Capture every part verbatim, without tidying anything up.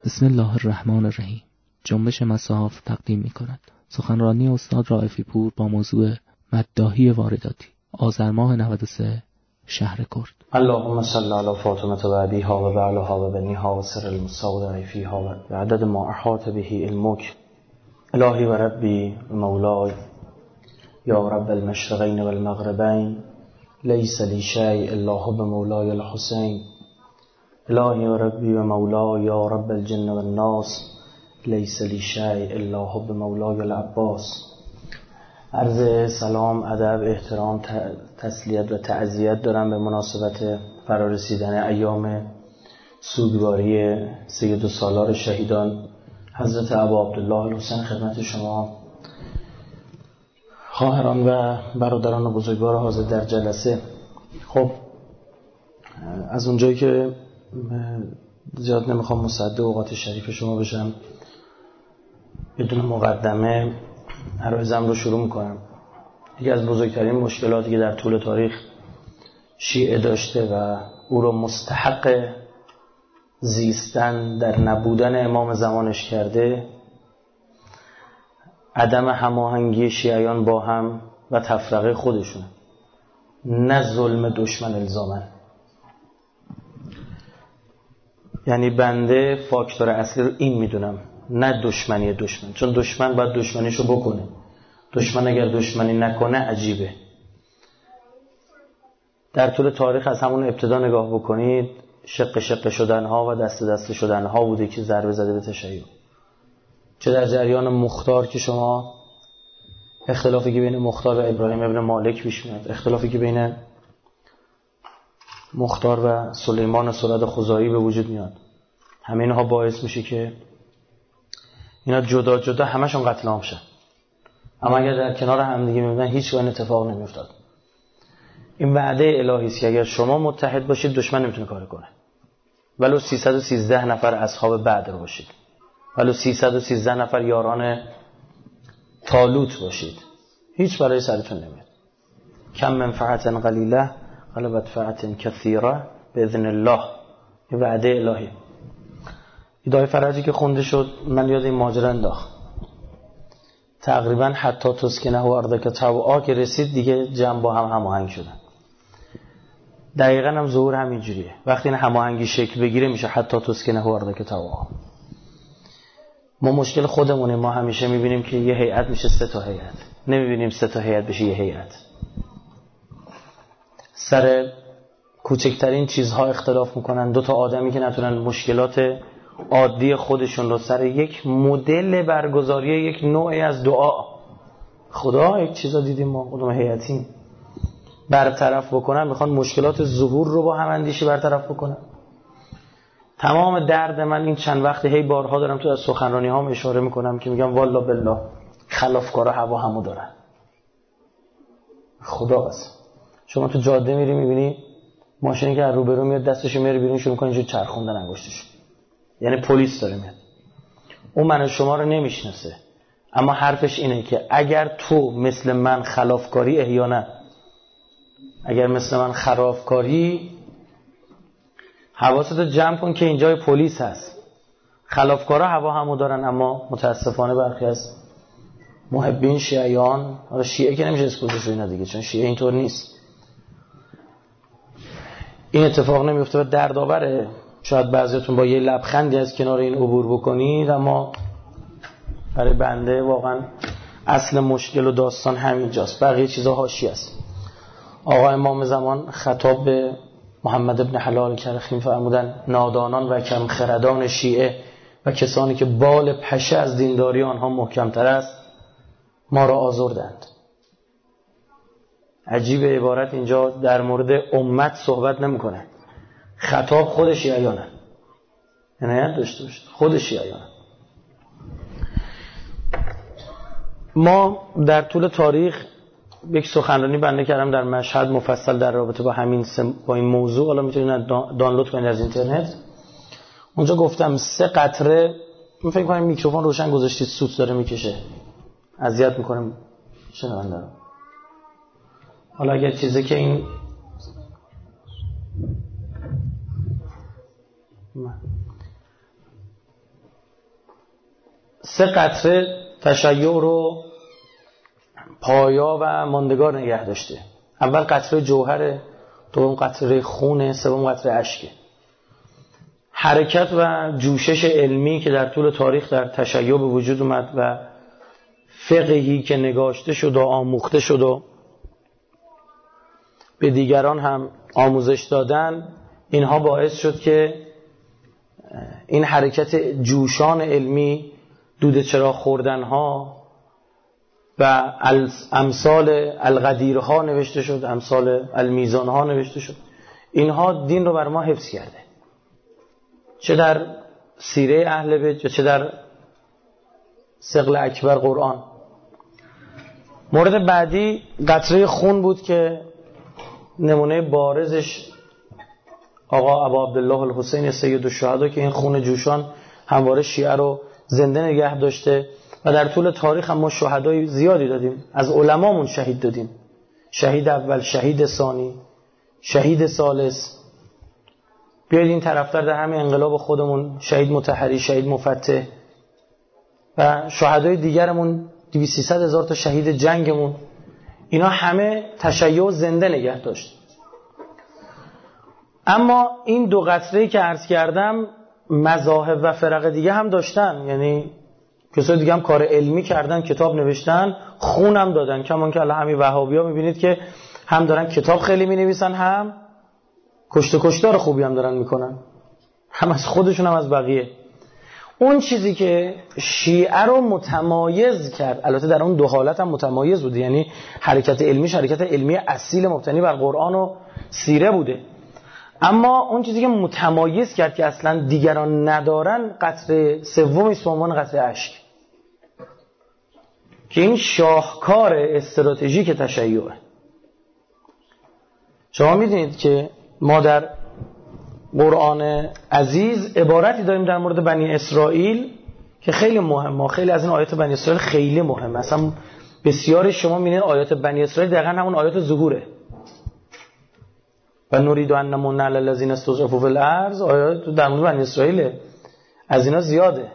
بسم الله الرحمن الرحیم. جنبش مصاف تقدیم می کند سخنرانی استاد رائفی پور با موضوع مداحی وارداتی، آذر ماه نود و سه، شهر کرد. اللهم صل علی فاطمه و ابیها و بعلها و بنیها و سر المستودع فیها و عدد ما احاط به علمک. الهی و ربی و مولای یا رب المشرقین و المغربین، لیس لی شیء الا حب مولای الحسین. الهی و ربی و مولای یا رب الجن و الناس، لیس لی شیء الا حب مولای العباس. عرض سلام، ادب، احترام، تسلیت و تعزیت دارم به مناسبت فرارسیدن ایام سوگواری سید و سالار شهیدان حضرت ابا عبدالله الحسین خدمت شما خواهران و برادران بزرگوار حاضر در جلسه. خب از اونجایی که زیاد نمیخوام مصدق اوقات شریف شما بشم، بدون مقدمه عرایزم رو شروع میکنم. یکی از بزرگترین مشکلاتی که در طول تاریخ شیعه داشته و او رو مستحق زیستن در نبودن امام زمانش کرده، عدم هماهنگی شیعیان با هم و تفرقه خودشون، نه ظلم دشمن الزامن. یعنی بنده فاکتور اصلی رو این میدونم، نه دشمنی دشمن، چون دشمن باید دشمنیشو بکنه. دشمن اگر دشمنی نکنه عجیبه. در طول تاریخ از همون ابتدا نگاه بکنید، شق شق شدنها و دست دست شدنها بوده که ضربه زده به تشیع. چه در جریان مختار که شما اختلافی که بین مختار و ابراهیم ابن مالک پیش میاد، اختلافی که بین مختار و سلیمان سرد خزاعی به وجود میاد، همه اینها باعث میشه که اینا جدا جدا همشون قتل عام شن. اما اگر در کنار هم دیگه میمونن هیچ وقت اتفاق نمیافتاد. این وعده الهی است که اگر شما متحد باشید دشمن نمیتونه کار کنه. ولو سیصد و سیزده نفر اصحاب بدر باشید، ولو سیصد و سیزده نفر یاران طالوت باشید، هیچ برای سرتون نمیاد. کم منفعت قلیله غلبت فعت کثیره باذن الله. این وعده الهی. ایدای فرجی که خونده شد من یاد این ماجرا انداخت. تقریبا حتی تسکنه و اردک طوعا که رسید دیگه جمع با هم هماهنگ شدن. دقیقاً هم ظهور همین جوریه. وقتی این هماهنگی شکل بگیره میشه حتی تسکنه و اردک طوعا. ما مشکل خودمونه، ما همیشه میبینیم که یه هیئت میشه سه تا هیئت، نمیبینیم سه تا هیئت بشه یه هیئت. سر کوچکترین چیزها اختلاف میکنن. دو تا آدمی که نتونن مشکلات عادی خودشون رو سر یک مدل برگزاری یک نوعی از دعا، خدا یک چیزا دیدیم ما خودمون هیئتیم، برطرف بکنن، میخوان مشکلات ظهور رو با هم اندیشی برطرف بکنن. تمام درد من این چند وقت هی بارها دارم تو از سخنرانی هام اشاره میکنم که میگم والله بالله خلافکارا هوا همو دارن. خدا قسم. شما تو جاده میری میبینی ماشینی که از روبرو میاد دستشو میاره بیرون شروع میکنه اینجوری چرخوندن انگشتش، یعنی پلیس داره میاد. اون من و شما رو نمیشناسه، اما حرفش اینه که اگر تو مثل من خلافکاری احیانا اگر مثل من خرافکاری حواستو جمع کن که اینجای پلیس هست. خلافکارا هوا همو دارن، اما متاسفانه برخی از محبین شیعیان، حالا شیعه که نمیشه اسپوزش اینا دیگه چون شیعه اینطور نیست، این اتفاق نمیفته و دردآوره. شاید بعضیاتون با یه لبخندی از کنار این عبور بکنید، اما برای بنده واقعا اصل مشکل و داستان همینجاست، بقیه چیزا حاشیه است. آقا امام زمان خطاب به محمد ابن حلال کرخی فرمودن نادانان و کم خردان شیعه و کسانی که بال پشه از دینداری آنها محکمتر است ما را آزردند. عجیب عبارت اینجا در مورد امت صحبت نمیکنه. خطاب خود شیعیانه، عنایت داشته باشید، خود شیعیانه. ما در طول تاریخ یک سخنرانی بنده کردم در مشهد مفصل در رابطه با همین سم... با این موضوع. حالا میتونید دانلود کنید از اینترنت. اونجا گفتم سه قطره، من فکر کنم میکروفون روشن گذاشتید سوت داره میکشه، اذیت میکنه شنونده رو. حالا اگر چیزی که این سه قطره تشیع رو پایا و ماندگار نگه داشته. اول قطره جوهره، دوم قطره خونه، سوم قطره اشکه. حرکت و جوشش علمی که در طول تاریخ در تشیع به وجود اومد و فقهی که نگاشته شد و آموخته شد و به دیگران هم آموزش دادن، اینها باعث شد که این حرکت جوشان علمی، دود چراغ خوردنها و امثال القدیرها نوشته شد، امثال المیزانها نوشته شد، اینها دین رو بر ما حفظ کرده، چه در سیره اهل بیت چه در ثقل اکبر قرآن. مورد بعدی قطره خون بود که نمونه بارزش آقا ابا عبدالله الحسین سید الشهدا که این خون جوشان همواره شیعه رو زنده نگه داشته و در طول تاریخ هم ما شهدای زیادی دادیم، از علمامون شهید دادیم، شهید اول، شهید ثانی، شهید ثالث. بیایید این طرفتر در همین انقلاب خودمون شهید مطهری، شهید مفتح و شهدای دیگرمون دویست سیصد هزار تا شهید جنگمون، اینا همه تشیع زنده نگه داشت. اما این دو قطره‌ای که عرض کردم مذاهب و فرق دیگه هم داشتن، یعنی کسای دیگه هم کار علمی کردن، کتاب نوشتن، خون هم دادن. کمان که الان همین وهابی‌ها می‌بینید که هم دارن کتاب خیلی می‌نویسن، هم کشت کشتار خوبی هم دارن میکنن، هم از خودشون هم از بقیه. اون چیزی که شیعه رو متمایز کرد، البته در اون دو حالت هم متمایز بود، یعنی حرکت علمیش حرکت علمی اصیل مبتنی بر قرآن و سیره بوده، اما اون چیزی که متمایز کرد که اصلا دیگران ندارن قطره سومی است به عنوان قطره اشک، که این شاهکار استراتژیک تشیعه. شما میدونید که ما در قرآن عزیز عبارتی داریم در مورد بنی اسرائیل که خیلی مهمه، خیلی از این آیات بنی اسرائیل خیلی مهمه، اصلا بسیاری شما می‌بینید آیات بنی اسرائیل دقیقاً همون آیات ظهوره. و نرید ان نمن علی الذین استضعفوا فی الارض، آیات در مورد بنی اسرائیل، از اینا زیاده.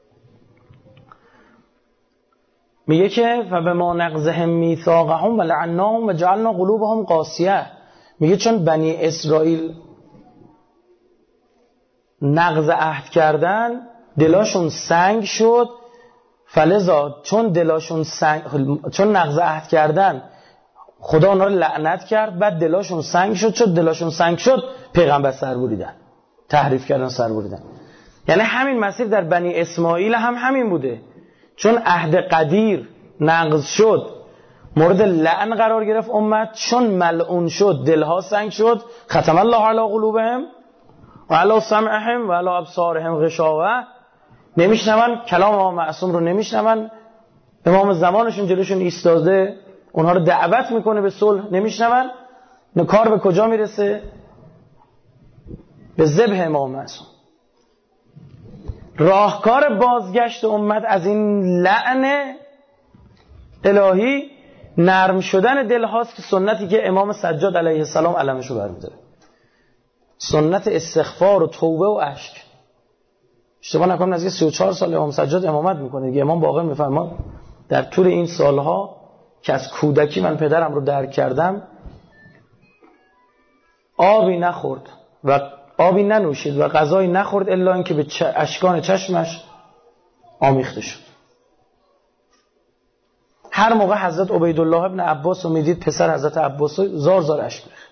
میگه که فبما نقضهم میثاقهم ولعناهم وجعلنا قلوبهم قاسیه، میگه چون بنی اسرائیل نقض عهد کردن دلاشون سنگ شد، فلذا چون دلاشون سنگ، چون نقض عهد کردن خدا اونا رو لعنت کرد، بعد دلاشون سنگ شد، چون دلاشون سنگ شد پیغمبر سر بریدن، تحریف کردن، سر بریدن. یعنی همین مسیر در بنی اسماعیل هم همین بوده، چون عهد قدیر نقض شد مورد لعن قرار گرفت امت، چون ملعون شد دلها سنگ شد، ختم الله علی قلوبهم و علی سمعهم و علی ابصارهم غشاوه، نمیشنون کلام امام معصوم رو، نمیشنون امام زمانشون جلوشون ایستاده اونها رو دعوت میکنه به صلح، نمیشنون. کار به کجا میرسه؟ به ذبح امام معصوم. راهکار بازگشت امت از این لعن الهی نرم شدن دل هاست، که سنتی که امام سجاد علیه السلام علمشو برمی‌داره، سنت استغفار و توبه و اشک. اشتباه نکنم نزدیک سی و چهار سال امام سجاد امامت میکنه دیگه. امام باقر میفرماد در طول این سالها که از کودکی من پدرم رو درک کردم، آبی نخورد و آبی ننوشید و غذایی نخورد الا اینکه به اشکان چشمش آمیخته شد. هر موقع حضرت عبیدالله ابن عباس رو میدید، پسر حضرت عباس، زار زار اشک می‌ریخت.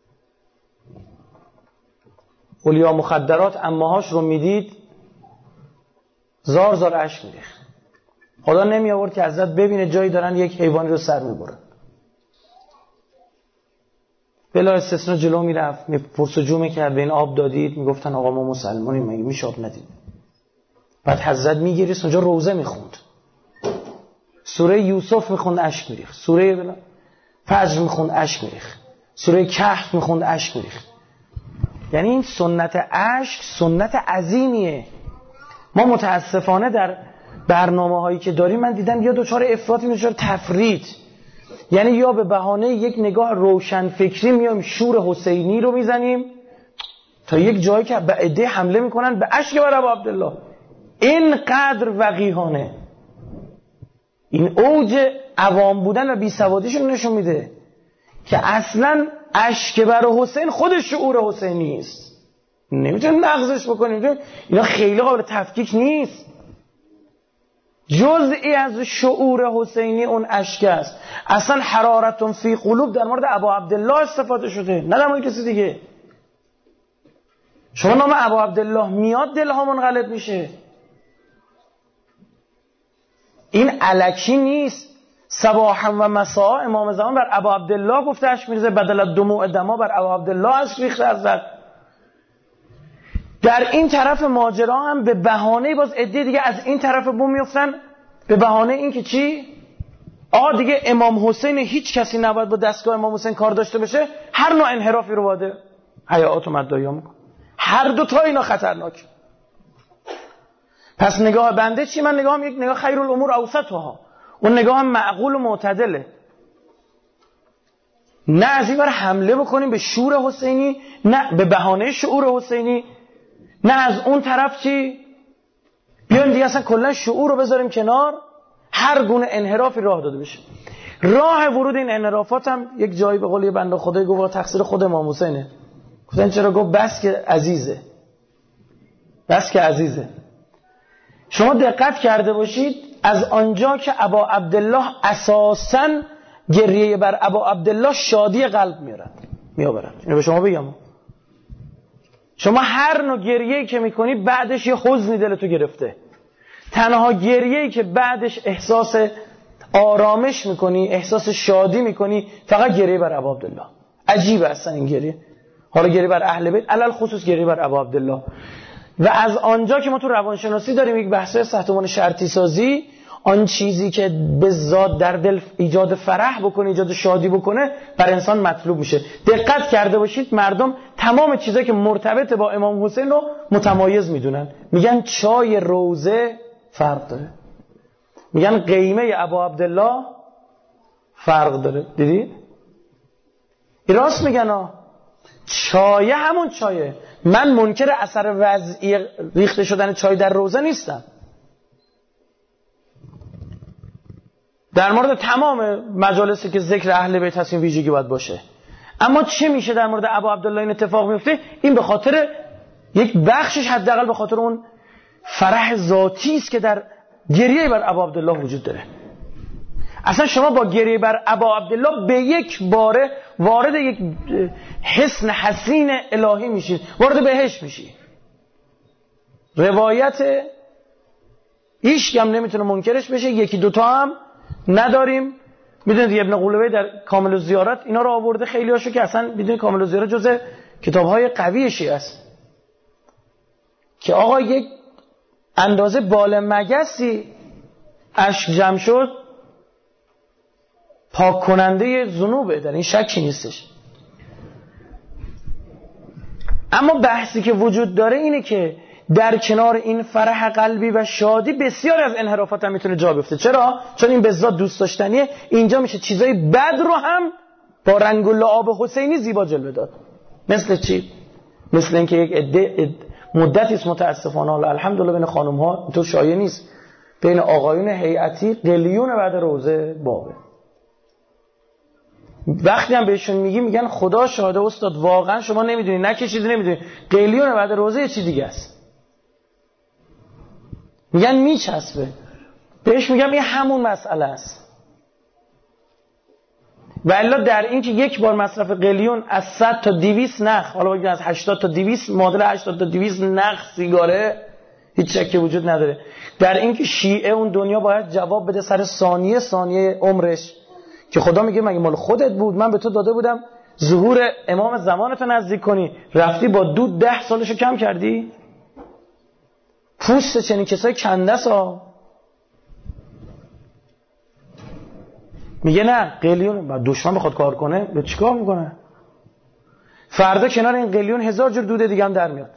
اولیا مخدرات عمه‌هاش رو میدید، زار زار اشک می‌ریخت. خدا نمی آورد که حضرت ببینه جایی دارن یک حیوانی رو سر میبرن، بلا استثناء جلو میرفت، پرسجو میکرد به این آب دادید؟ میگفتن آقا ما مسلمانیم، مگه میشه آب ندید؟ بعد حضرت میگیرست اونجا روزه میخوند، سوره یوسف میخوند اشک میریخت، سوره فجر میخوند اشک میریخت، سوره کهف میخوند اشک میریخت. یعنی این سنت اشک سنت عظیمیه. ما متاسفانه در برنامه هایی که داریم من دیدم یا دوچار افراطی دوچار تفرید، یعنی یا به بهانه یک نگاه روشن فکری میایم شور حسینی رو میزنیم تا یک جایی که به عده حمله میکنن به اشک بر ابو عبدالله. اینقدر وقیحانه این اوج عوام بودن و بیسوادیشون نشون میده که اصلا اشک بر حسین خود شعور حسینی است. نمیتونیم نقضش بکنیم، اینا خیلی قابل تفکیک نیست. جزئی از شعور حسینی اون اشک است. اصلا حرارتون فی قلوب در مورد ابا عبدالله استفاده شده، نه در مورد کسی دیگه. شما نام ابا عبدالله میاد دلها منقلب میشه. این الکی نیست. صباحا و مساء امام زمان بر ابا عبدالله گفته اشک میریزه، بدل دموع دما بر ابا عبدالله اشک ریخته ازت. در این طرف ماجرا هم به بهانه باز عده دیگه از این طرف بوم میفتن، به بهانه این که چی؟ آقا دیگه امام حسین هیچ کسی نباید با دستگاه امام حسین کار داشته بشه، هر نوع انحرافی رو واده حیات و مدعیا میکنه. هر دو تا اینا خطرناک. پس نگاه بنده چی؟ من نگاهم یک نگاه خیر الامور اوسطها، اون نگاه هم معقول و معتدله. نه از این بر حمله بکنیم به شور حسینی، نه به بهانه شعور حسینی، نه از اون طرف چی بیایم دیگه اصلا کلا شعور رو بذاریم کنار، هر گونه انحرافی راه داده بشه. راه ورود این انحرافات هم یک جایی به قول یه بنده خدای گفت تقصیر خود امام حسینه. گفتن چرا؟ گفت بس که عزیزه، بس که عزیزه. شما دقت کرده باشید از آنجا که ابا عبدالله اساساً گریه بر ابا عبدالله شادی قلب میارد میآورد. اینو به شما بگم، شما هر نوع گریه‌ای که میکنی بعدش یه حزنی دلتو گرفته. تنها گریه‌ای که بعدش احساس آرامش میکنی، احساس شادی میکنی، فقط گریه بر ابا عبدالله. عجیبه اصلا این گریه. حالا گریه بر اهل بیت، علل خصوص گریه بر ابا عبدالله. و از آنجا که ما تو روانشناسی داریم یک بحث ساختمان شرطی سازی، آن چیزی که به ذات در دل ایجاد فرح بکنه، ایجاد شادی بکنه، بر انسان مطلوب میشه. دقت کرده باشید مردم تمام چیزایی که مرتبط با امام حسین رو متمایز میدونن. میگن چای روزه فرق داره، میگن قیمه ابا عبدالله فرق داره. دیدی؟ راست میگن ها، چای همون چایه. من منکر اثر وضعی ریخته شدن چای در روزه نیستم. در مورد تمام مجالسی که ذکر اهل بیت هست این ویژگی باید باشه. اما چه میشه در مورد ابا عبدالله این اتفاق میفته؟ این به خاطر یک بخشش حداقل به خاطر اون فرح ذاتی است که در گریه بر ابا عبدالله وجود داره. اصلا شما با گریه بر ابا عبدالله به یک باره وارد یک حسن حسین الهی میشید، وارد بهشت میشید. روایت هیچ هم نمیتونه منکرش بشه، یکی دوتا هم نداریم. میدونید ابن قولوی در کامل الزیارت اینا رو آورده، خیلی هاشو که اصلا میدونید کامل الزیارت جزء کتاب‌های قوی شیعه است که آقا یک اندازه بال مگسی اشک جمع شد، پاک کننده ذنوبه، در این شکی نیستش. اما بحثی که وجود داره اینه که در کنار این فرح قلبی و شادی بسیار از انحرافات هم میتونه جا بیفته. چرا؟ چون این به ذات دوست داشتنیه. اینجا میشه چیزای بد رو هم با رنگ و لعاب حسینی زیبا جلوه داد. مثل چی؟ مثل اینکه یک عده مدتی است متاسفانه الحمدلله بین خانم ها تو شایع نیست، بین آقایون هیئتی قلیون بعد روزه بابه. وقتی هم بهشون میگی میگن خدا شاهد استاد واقعا شما نمیدونی، نکشیدی نمیدونی، قلیون بعد روزه یه چی دیگه است. میگن میچسبه. بهش میگم این همون مسئله است. و الا در این که یک بار مصرف قلیون از صد تا دویست نخ، حالا بگیم از هشتاد تا دویست، معادل هشتاد تا دویست نخ سیگاره، هیچ شکی وجود نداره. در این که شیعه اون دنیا باید جواب بده سر ثانیه ثانیه عمرش، که خدا میگه مگه مال خودت بود؟ من به تو داده بودم ظهور امام زمانتو نزدیک کنی، رفتی با دود ده سالشو کم کردی؟ پوست چنین کسای کندس ها. میگه نه قلیون، بعد دشمن بخواد کار کنه به چیکار میکنه؟ فردا کنار این قلیون هزار جور دود دیگه هم در میاد.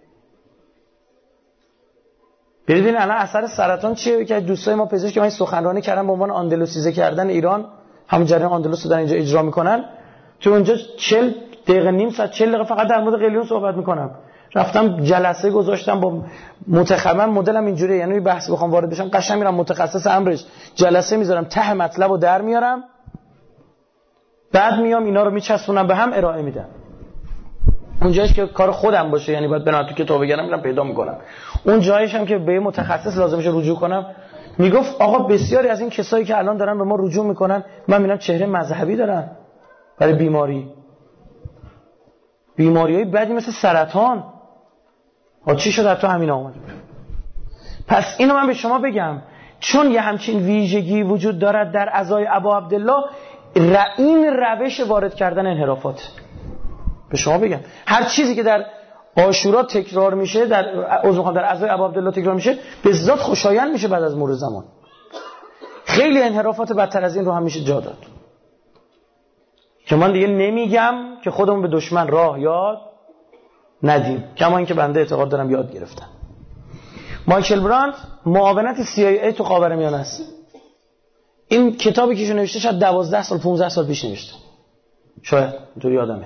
ببینید الان اثر سرطان چیه که دوستای ما پزشک که من سخنرانی کردم به عنوان آندلوسیزه کردن ایران، همون جریان آندلوس رو در اینجا اجرا میکنن، تو اونجا چهل دقیقه نیم ساعت چهل دقیقه فقط در مورد قلیون صحبت میکنم. رفتم جلسه گذاشتم با متخصص، مدلم اینجوریه، یعنی بحث بخوام وارد بشم قشنگ میرم متخصص امرش جلسه میذارم، ته مطلبو در میارم، بعد میام اینا رو میچسبونم به هم ارائه میدم. اون جایش که کار خودم باشه، یعنی باید برم تو کتاب بگردم میرم پیدا میکنم. اون جایش هم که به متخصص لازمشه رجوع کنم، میگفت آقا بسیاری از این کسایی که الان دارن به ما رجوع میکنن، من میبینم چهره مذهبی دارن برای بیماری، بیماریای بدی مثل سرطان. ها چی شد تو همین آمد؟ پس اینو من به شما بگم، چون یه همچین ویژگی وجود دارد در عزای ابا عبدالله، این روش وارد کردن انحرافات. به شما بگم هر چیزی که در عاشورا تکرار میشه، در عذر در عزای ابا عبدالله تکرار میشه، به ذات خوشایند میشه بعد از مرور زمان. خیلی انحرافات بدتر از این رو هم میشه جا داد که من دیگه نمیگم که خودمون به دشمن راه یاد ندیم، کما اینکه بنده اعتقاد دارم یاد گرفتم. مایکل براند معاونت سی آی ای تو خاورمیانه است. این کتابی که ایشون نوشته شاید دوازده سال پانزده سال پیش نوشته، شاید اینطوری یادمه.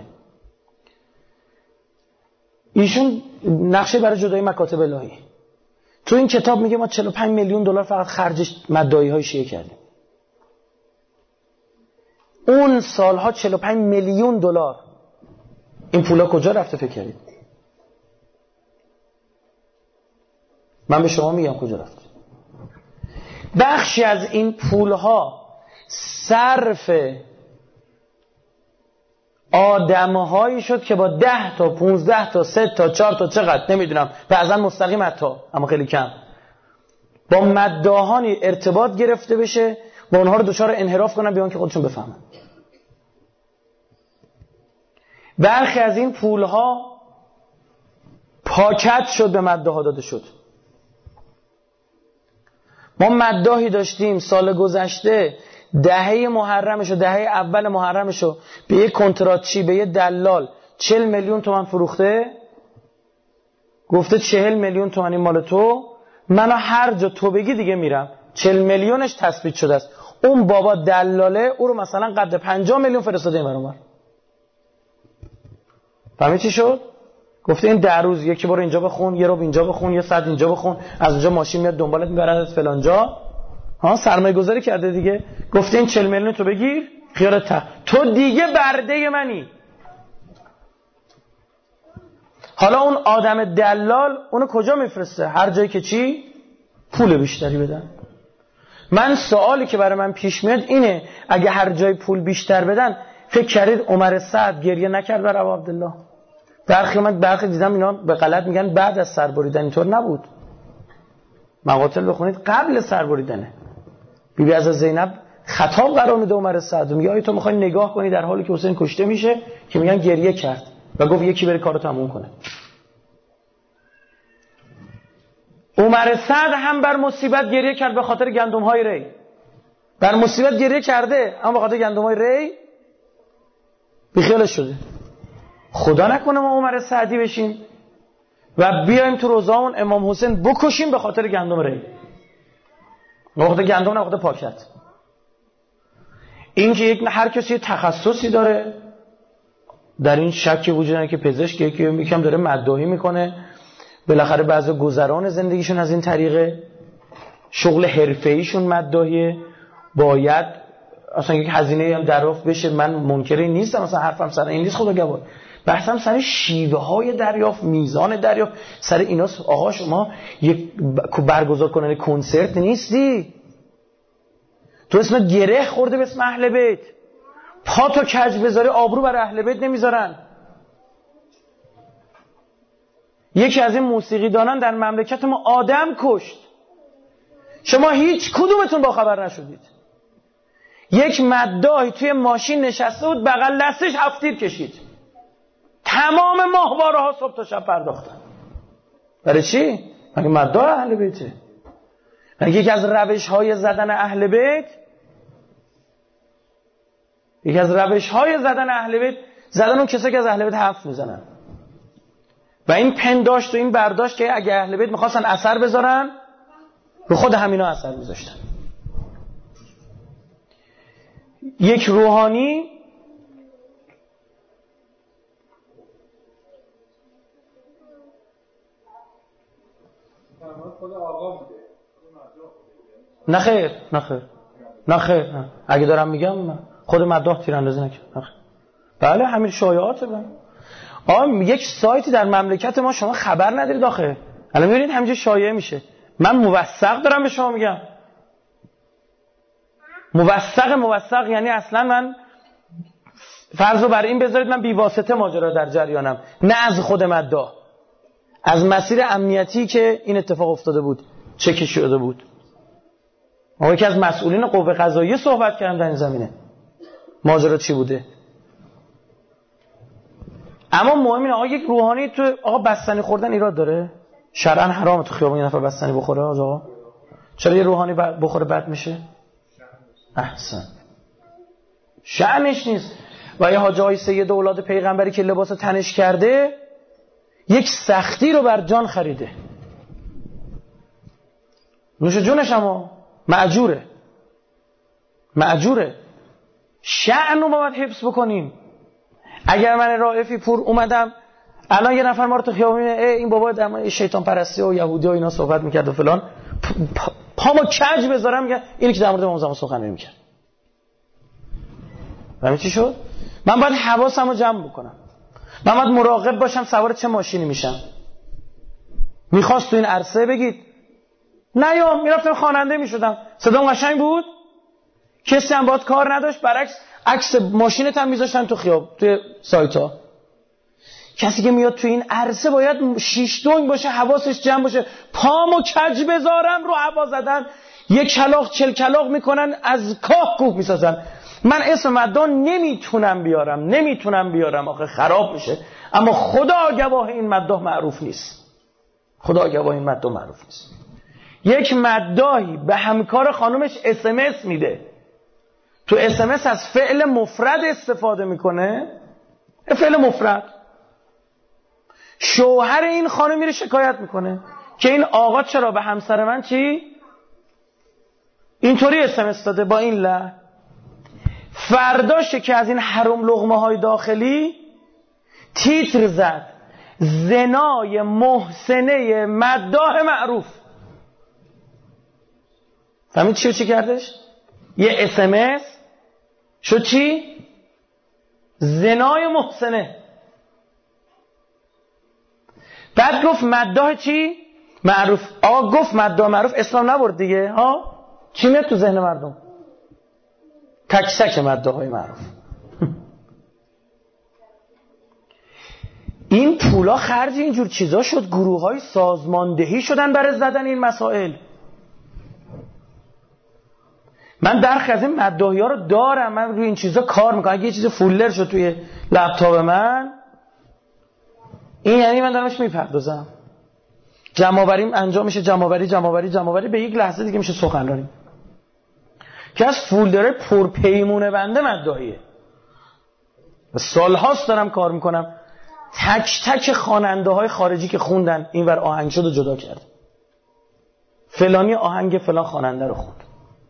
ایشون نقشه برای جدایی مکاتب الهی، تو این کتاب میگه ما چهل و پنج میلیون دلار فقط خرج مدعی های شیعه کردیم. اون سالها چهل و پنج میلیون دلار، این پولا کجا رفته فکر کردید؟ من به شما میگم کجا رفته. بخشی از این پولها صرف آدمهایی شد که با ده تا پونزده تا سه تا چهار تا چقدر نمیدونم، بعضا مستقیم حتی اما خیلی کم، با مداهانی ارتباط گرفته بشه و اونها رو دچار انحراف کنن بیان که خودشون بفهمن. برخی از این پولها پاکت شد به مداها داده شد. ما مداهی داشتیم سال گذشته دهه محرمشو دهه اول محرمشو به یک کنتراتچی، به یک دلال چهل میلیون تومان فروخته، گفته چهل میلیون تومان این مال تو، منو هر جا تو بگی دیگه میرم. چهل میلیونش تثبیت شده است. اون بابا دلاله او رو مثلا قد پنجاه میلیون فرستاده این برابر. فهمی چی شد؟ گفته این ده روز یکی برو اینجا بخون، یه رو اینجا بخون، یه ساعت اینجا بخون، از اونجا ماشین میاد دنبالت میبرد فلان جا. ها سرمایه گذاری کرده دیگه. گفته این چهل میلیون تو بگیر، خیالت ته. تو دیگه برده منی. حالا اون آدم دلال اونو کجا میفرسته؟ هر جایی که چی؟ پول بیشتری بدن. من سوالی که برای من پیش میاد اینه، اگه هر جای پول بیشتر بدن، فکر کردید عمر سعد گریه نکرد برای ابا عبدالله؟ برخی من برخی دیدم اینا به غلط میگن بعد از سربریدن، اینطور نبود. مقاتل بخونید قبل سربریدنه. بی بی از زینب خطاب قرار میده عمر سعد، میگه آیا تو میخوای نگاه کنی در حالی که حسین کشته میشه؟ که میگن گریه کرد و گفت یکی بره کارو تموم کنه. عمر سعد هم بر مصیبت گریه کرد به خاطر گندم های ری. بر مصیبت گریه کرده اما به خاطر گندم های ری بیخیالش شده. خدا نکنه ما عمر سعدی بشیم و بیایم تو روزامون امام حسین بکشیم به خاطر گندم ری. به خاطر گندم نه، به خاطر پاکت. این که یک هر کسی تخصصی داره، در این شک وجود داره که پزشک یکی یکم داره مدعی میکنه، بالاخره بعضی گذران زندگیشون از این طریقه، شغل حرفه‌ایشون مدعیه، باید اصلا یک هزینه هم دریافت بشه. من منکری نیستم، مثلا حرفم سر این نیست، خدا گواه. بحثم سر شیوه های دریافت، میزان دریافت، سر ایناست. آقا شما یک برگزار کننده کنسرت نیستی، تو اسم گره خورده به اسم اهل بیت، پا تو کج بذاری آبرو برای اهل بیت نمیذارن. یکی از این موسیقیدانان در مملکت ما آدم کشت، شما هیچ کدومتون با خبر نشدید. یک مداحی توی ماشین نشسته بود، بغل دستش هفت تیر کشید، تمام ماهواره ها صبح تا شب پرداختن. برای چی؟ مگه مداح اهل بیته؟ مگه یکی از روش های زدن اهل بیت یکی از روش های زدن اهل بیت زدن اون کسایی که از اهل بیت حرف میزنن و این پنداشت و این برداشت که اگه اهل بیت میخواستن اثر بذارن، به خود همینا اثر میذاشتن. یک روحانی خود آقا بوده. نه خیر نه خیر نه خیر نه. اگه دارم میگم خود مداح تیراندازی نکرد. نه خیر. بله همین شایعاته. بله آقا یک سایتی در مملکت ما شما خبر ندارید آخه. الان میبینید همینجا شایعه میشه. من موثق دارم به شما میگم. موثق موثق یعنی اصلا من فرض رو بر این بذارید من بی واسطه ماجرا در جریانم، نه از خود مداح، از مسیر امنیتی که این اتفاق افتاده بود چک شده بود. ما یکی از مسئولین قوه قضاییه صحبت کردم در این زمینه ماجرا چی بوده. اما مهم اینه آقا یک روحانی تو آقا بستنی خوردن ایراد داره؟ شرعاً حرامه تو خیابون یه نفر بستنی بخوره آقا؟ چرا یه روحانی بخوره بد میشه؟ احسن شأنش نیست. و یه حاجی های سید اولاد پیغمبری که لباس تنش کرده یک سختی رو بر جان خریده، نوش جونش، اما مأجوره مأجوره. شأن رو ما باید حفظ بکنیم. اگر من رائفی پور اومدم الان یه نفر ما رو تو خیابون این بابا شیطان پرستی و یهودی و اینا صحبت میکرد و فلان، پامو کج بذارم میگه اینی که در مورد امام زمان سخن نمیکرد. همین چی شد؟ من باید حواسم رو جمع بکنم. من باید مراقب باشم سوار چه ماشینی میشم. میخواست تو این عرصه بگید نیام میرفتم خواننده میشدم، صدام قشنگ بود، کسی هم باید کار نداشت، برعکس عکس ماشینت هم میذاشتن تو خیاب توی سایت ها. کسی که میاد تو این عرصه باید شیش دنگ باشه، حواسش جمع باشه. پامو کج بذارم رو هوا زدن، یک کلاغ چل کلاغ میکنن، از کاه کوه میسازن. من اسم مداح نمیتونم بیارم نمیتونم بیارم آخه خراب میشه، اما خدا گواه این مداح معروف نیست. خدا گواه این مداح معروف نیست. یک مداحی به همکار خانومش اس ام اس میده، تو اس ام اس از فعل مفرد استفاده میکنه، فعل مفرد. شوهر این خانم میره شکایت میکنه که این آقا چرا به همسر من چی اینطوری اس ام اس داده با این لحن. فرداشه که از این حرام لقمه های داخلی تیتر زد زنای محسنه مداح معروف. فهمید چی چی کردش؟ یه اس ام اس شد چی؟ زنای محسنه. بعد گفت مداح چی؟ معروف. آقا گفت مداح معروف، اسلام نبرد دیگه ها؟ چی میاد تو ذهن مردم؟ تکسک مداح های معروف. این پولا خرج اینجور چیزا شد، گروه های سازماندهی شدن برای زدن این مسائل. من درخ از این مداحی ها رو دارم، من روی این چیزا کار میکنم. اگه یه چیز فولر شد توی لپتاپ من، این یعنی من دارمش میپردازم. جمع‌آوریم انجام میشه، جمع‌آوری جمع‌آوری جمع‌آوری، به یک لحظه دیگه میشه سخنرانی که از فولدر پرپیمونه بنده مداحیه. سالهاست دارم کار میکنم، تک تک خواننده های خارجی که خوندن اینور آهنگ شد و جدا کرد، فلانی آهنگ فلان خواننده رو خوند.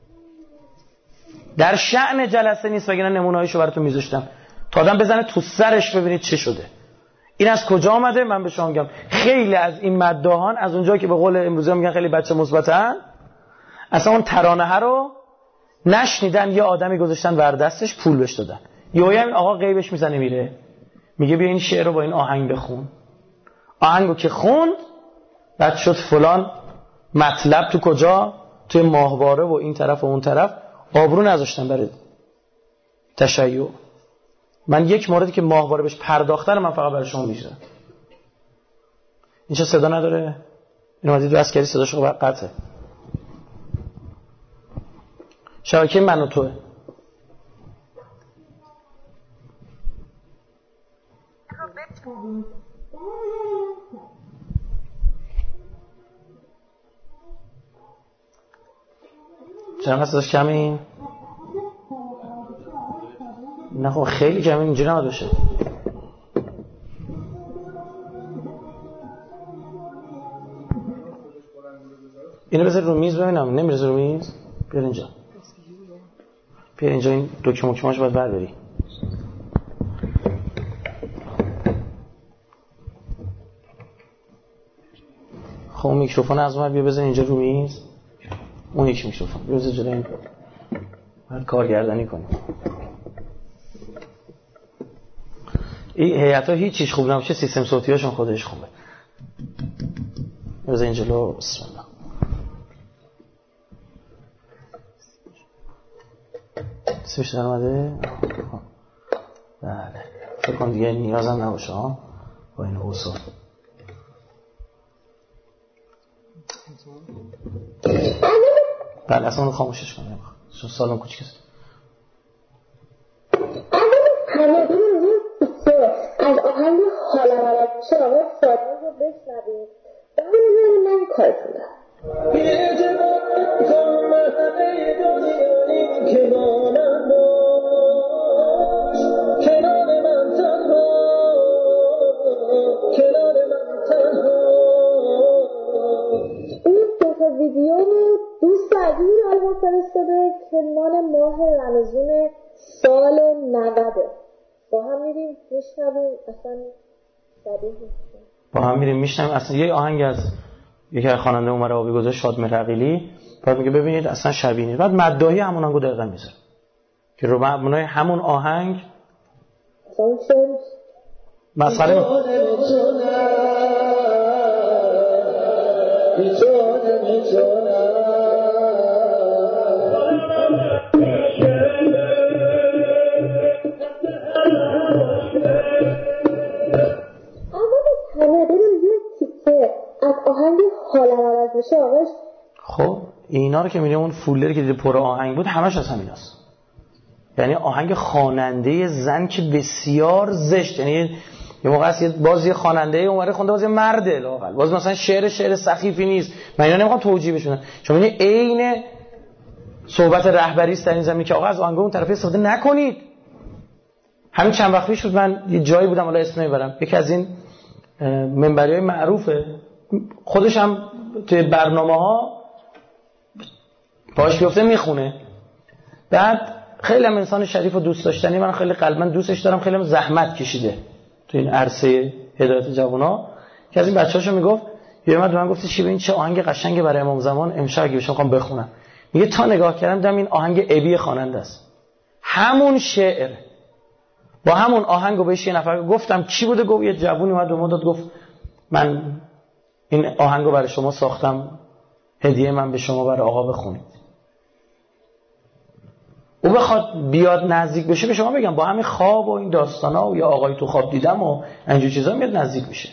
در شأن جلسه نیست، وگرنه نمونه‌هایشو براتون میذاشتم تا آدم بزنه تو سرش ببینید چه شده. این از کجا آمده؟ من به شما میگم خیلی از این مداحان از اونجایی که به قول امروزی میگن خیلی بچه مثبتن، اصلا اون ترانه رو نشنیدن، یه آدمی گذاشتن ور دستش پول بهش دادن، یهو همین آقا غیبش میزنه میره میگه بیا این شعر رو با این آهنگ بخون. آهنگو که خوند بعد شد فلان مطلب تو کجا؟ توی ماهواره و این طرف و اون طرف. آبرو نذاشتن برای تشیع. من یک موردی که ماهواره بهش پرداختن من فقط برای شما میذارم. این چه صدا نداره؟ این اومدید عسکری صداش رو قطعه. شبکه من و توه. چرا صداش کمی؟ نه خب خیلی کمی، اینجوری نباید بشه. اینو بذار رو میز ببینم. نمیرسه رو میز؟ بیار اینجا. بیار اینجا، این دکمه مکمه‌اش باید برداری. خب اون میکروفون از اون بیا بزن اینجا رو میز. اون یک میکروفون بذار جلوی این بعد کارگردانی کنیم. این هیئت‌ها هیچ چیز خوب نباشه، سیستم صوتی‌هاشون خودش خوبه. بذار این جلو. بسم الله. سیمش در اومده؟ بله. فکر کنم دیگه نیازم نباشه ها با این اوصاف. بله اصلا اون خاموشش کنم. چون سالن کوچیک است. از آهنگ حالا حالا میشه آقا سادن رو بشنویم ببینیم من کار کنم یه جوان کن همه دنیا این که مانم باش کنار من تنها کنار من تنها. این دوتا ویدیو رو دوست عزیزی رو الان فرستاده که مال ماه رمضان سال نود با هم میریم میشنویم اصلا شبیه میشه. با هم میریم میشنویم اصلا یه آهنگ از یکی از خواننده عمر آبی گذاشت شادمهر رقیلی بعد میگه ببینید اصلا شبیه نیست. بعد مداحی همون آهنگو دقیقاً میذاره که رو مبنای همون آهنگ اصلا چون مسخره از آهنگ حالا عوض میشه آقاش. خب اینا رو که میگه اون فولدری که دیده پر آهنگ بود همش از همیناست. یعنی آهنگ خواننده زن که بسیار زشت، یعنی یه موقع است یه بازی خواننده اومده خونده بازی مرده لااقل باز مثلا شعر شعر سخیفی نیست. من اینا نمیخوام توجیه بشونم چون این عین صحبت رهبری است در این زمین که آقا از آهنگ اون طرفی استفاده نکنید. همین چند وقت پیش بود من یه جایی بودم حالا اسم نمیبرم یکی از این منبریای معروفه خودش هم توی برنامه‌ها باش بیفته میخونه. بعد خیلی هم انسان شریف و دوست داشتنی من خیلی قلباً دوستش دارم خیلی هم زحمت کشیده تو این عرصه هدایت جوونا که از این بچه‌هاشو میگفت یه اومد من گفت چی به این چه آهنگ قشنگی برای امام زمان امشب اگه بشم می‌خوام بخونم میگه تا نگاه کردم دیدم این آهنگ ابی خواننده است همون شعر با همون آهنگو بهش یه نفر گفتم چی بوده گفت یه جوونی اومد به ما داد گفت من این آهنگو برای شما ساختم هدیه من به شما برای آقا بخونید. او بخواد بیاد نزدیک بشه به شما بگم با همین خواب و این داستانا و یا آقای تو خواب دیدم و اینجور چیزا میاد نزدیک میشه.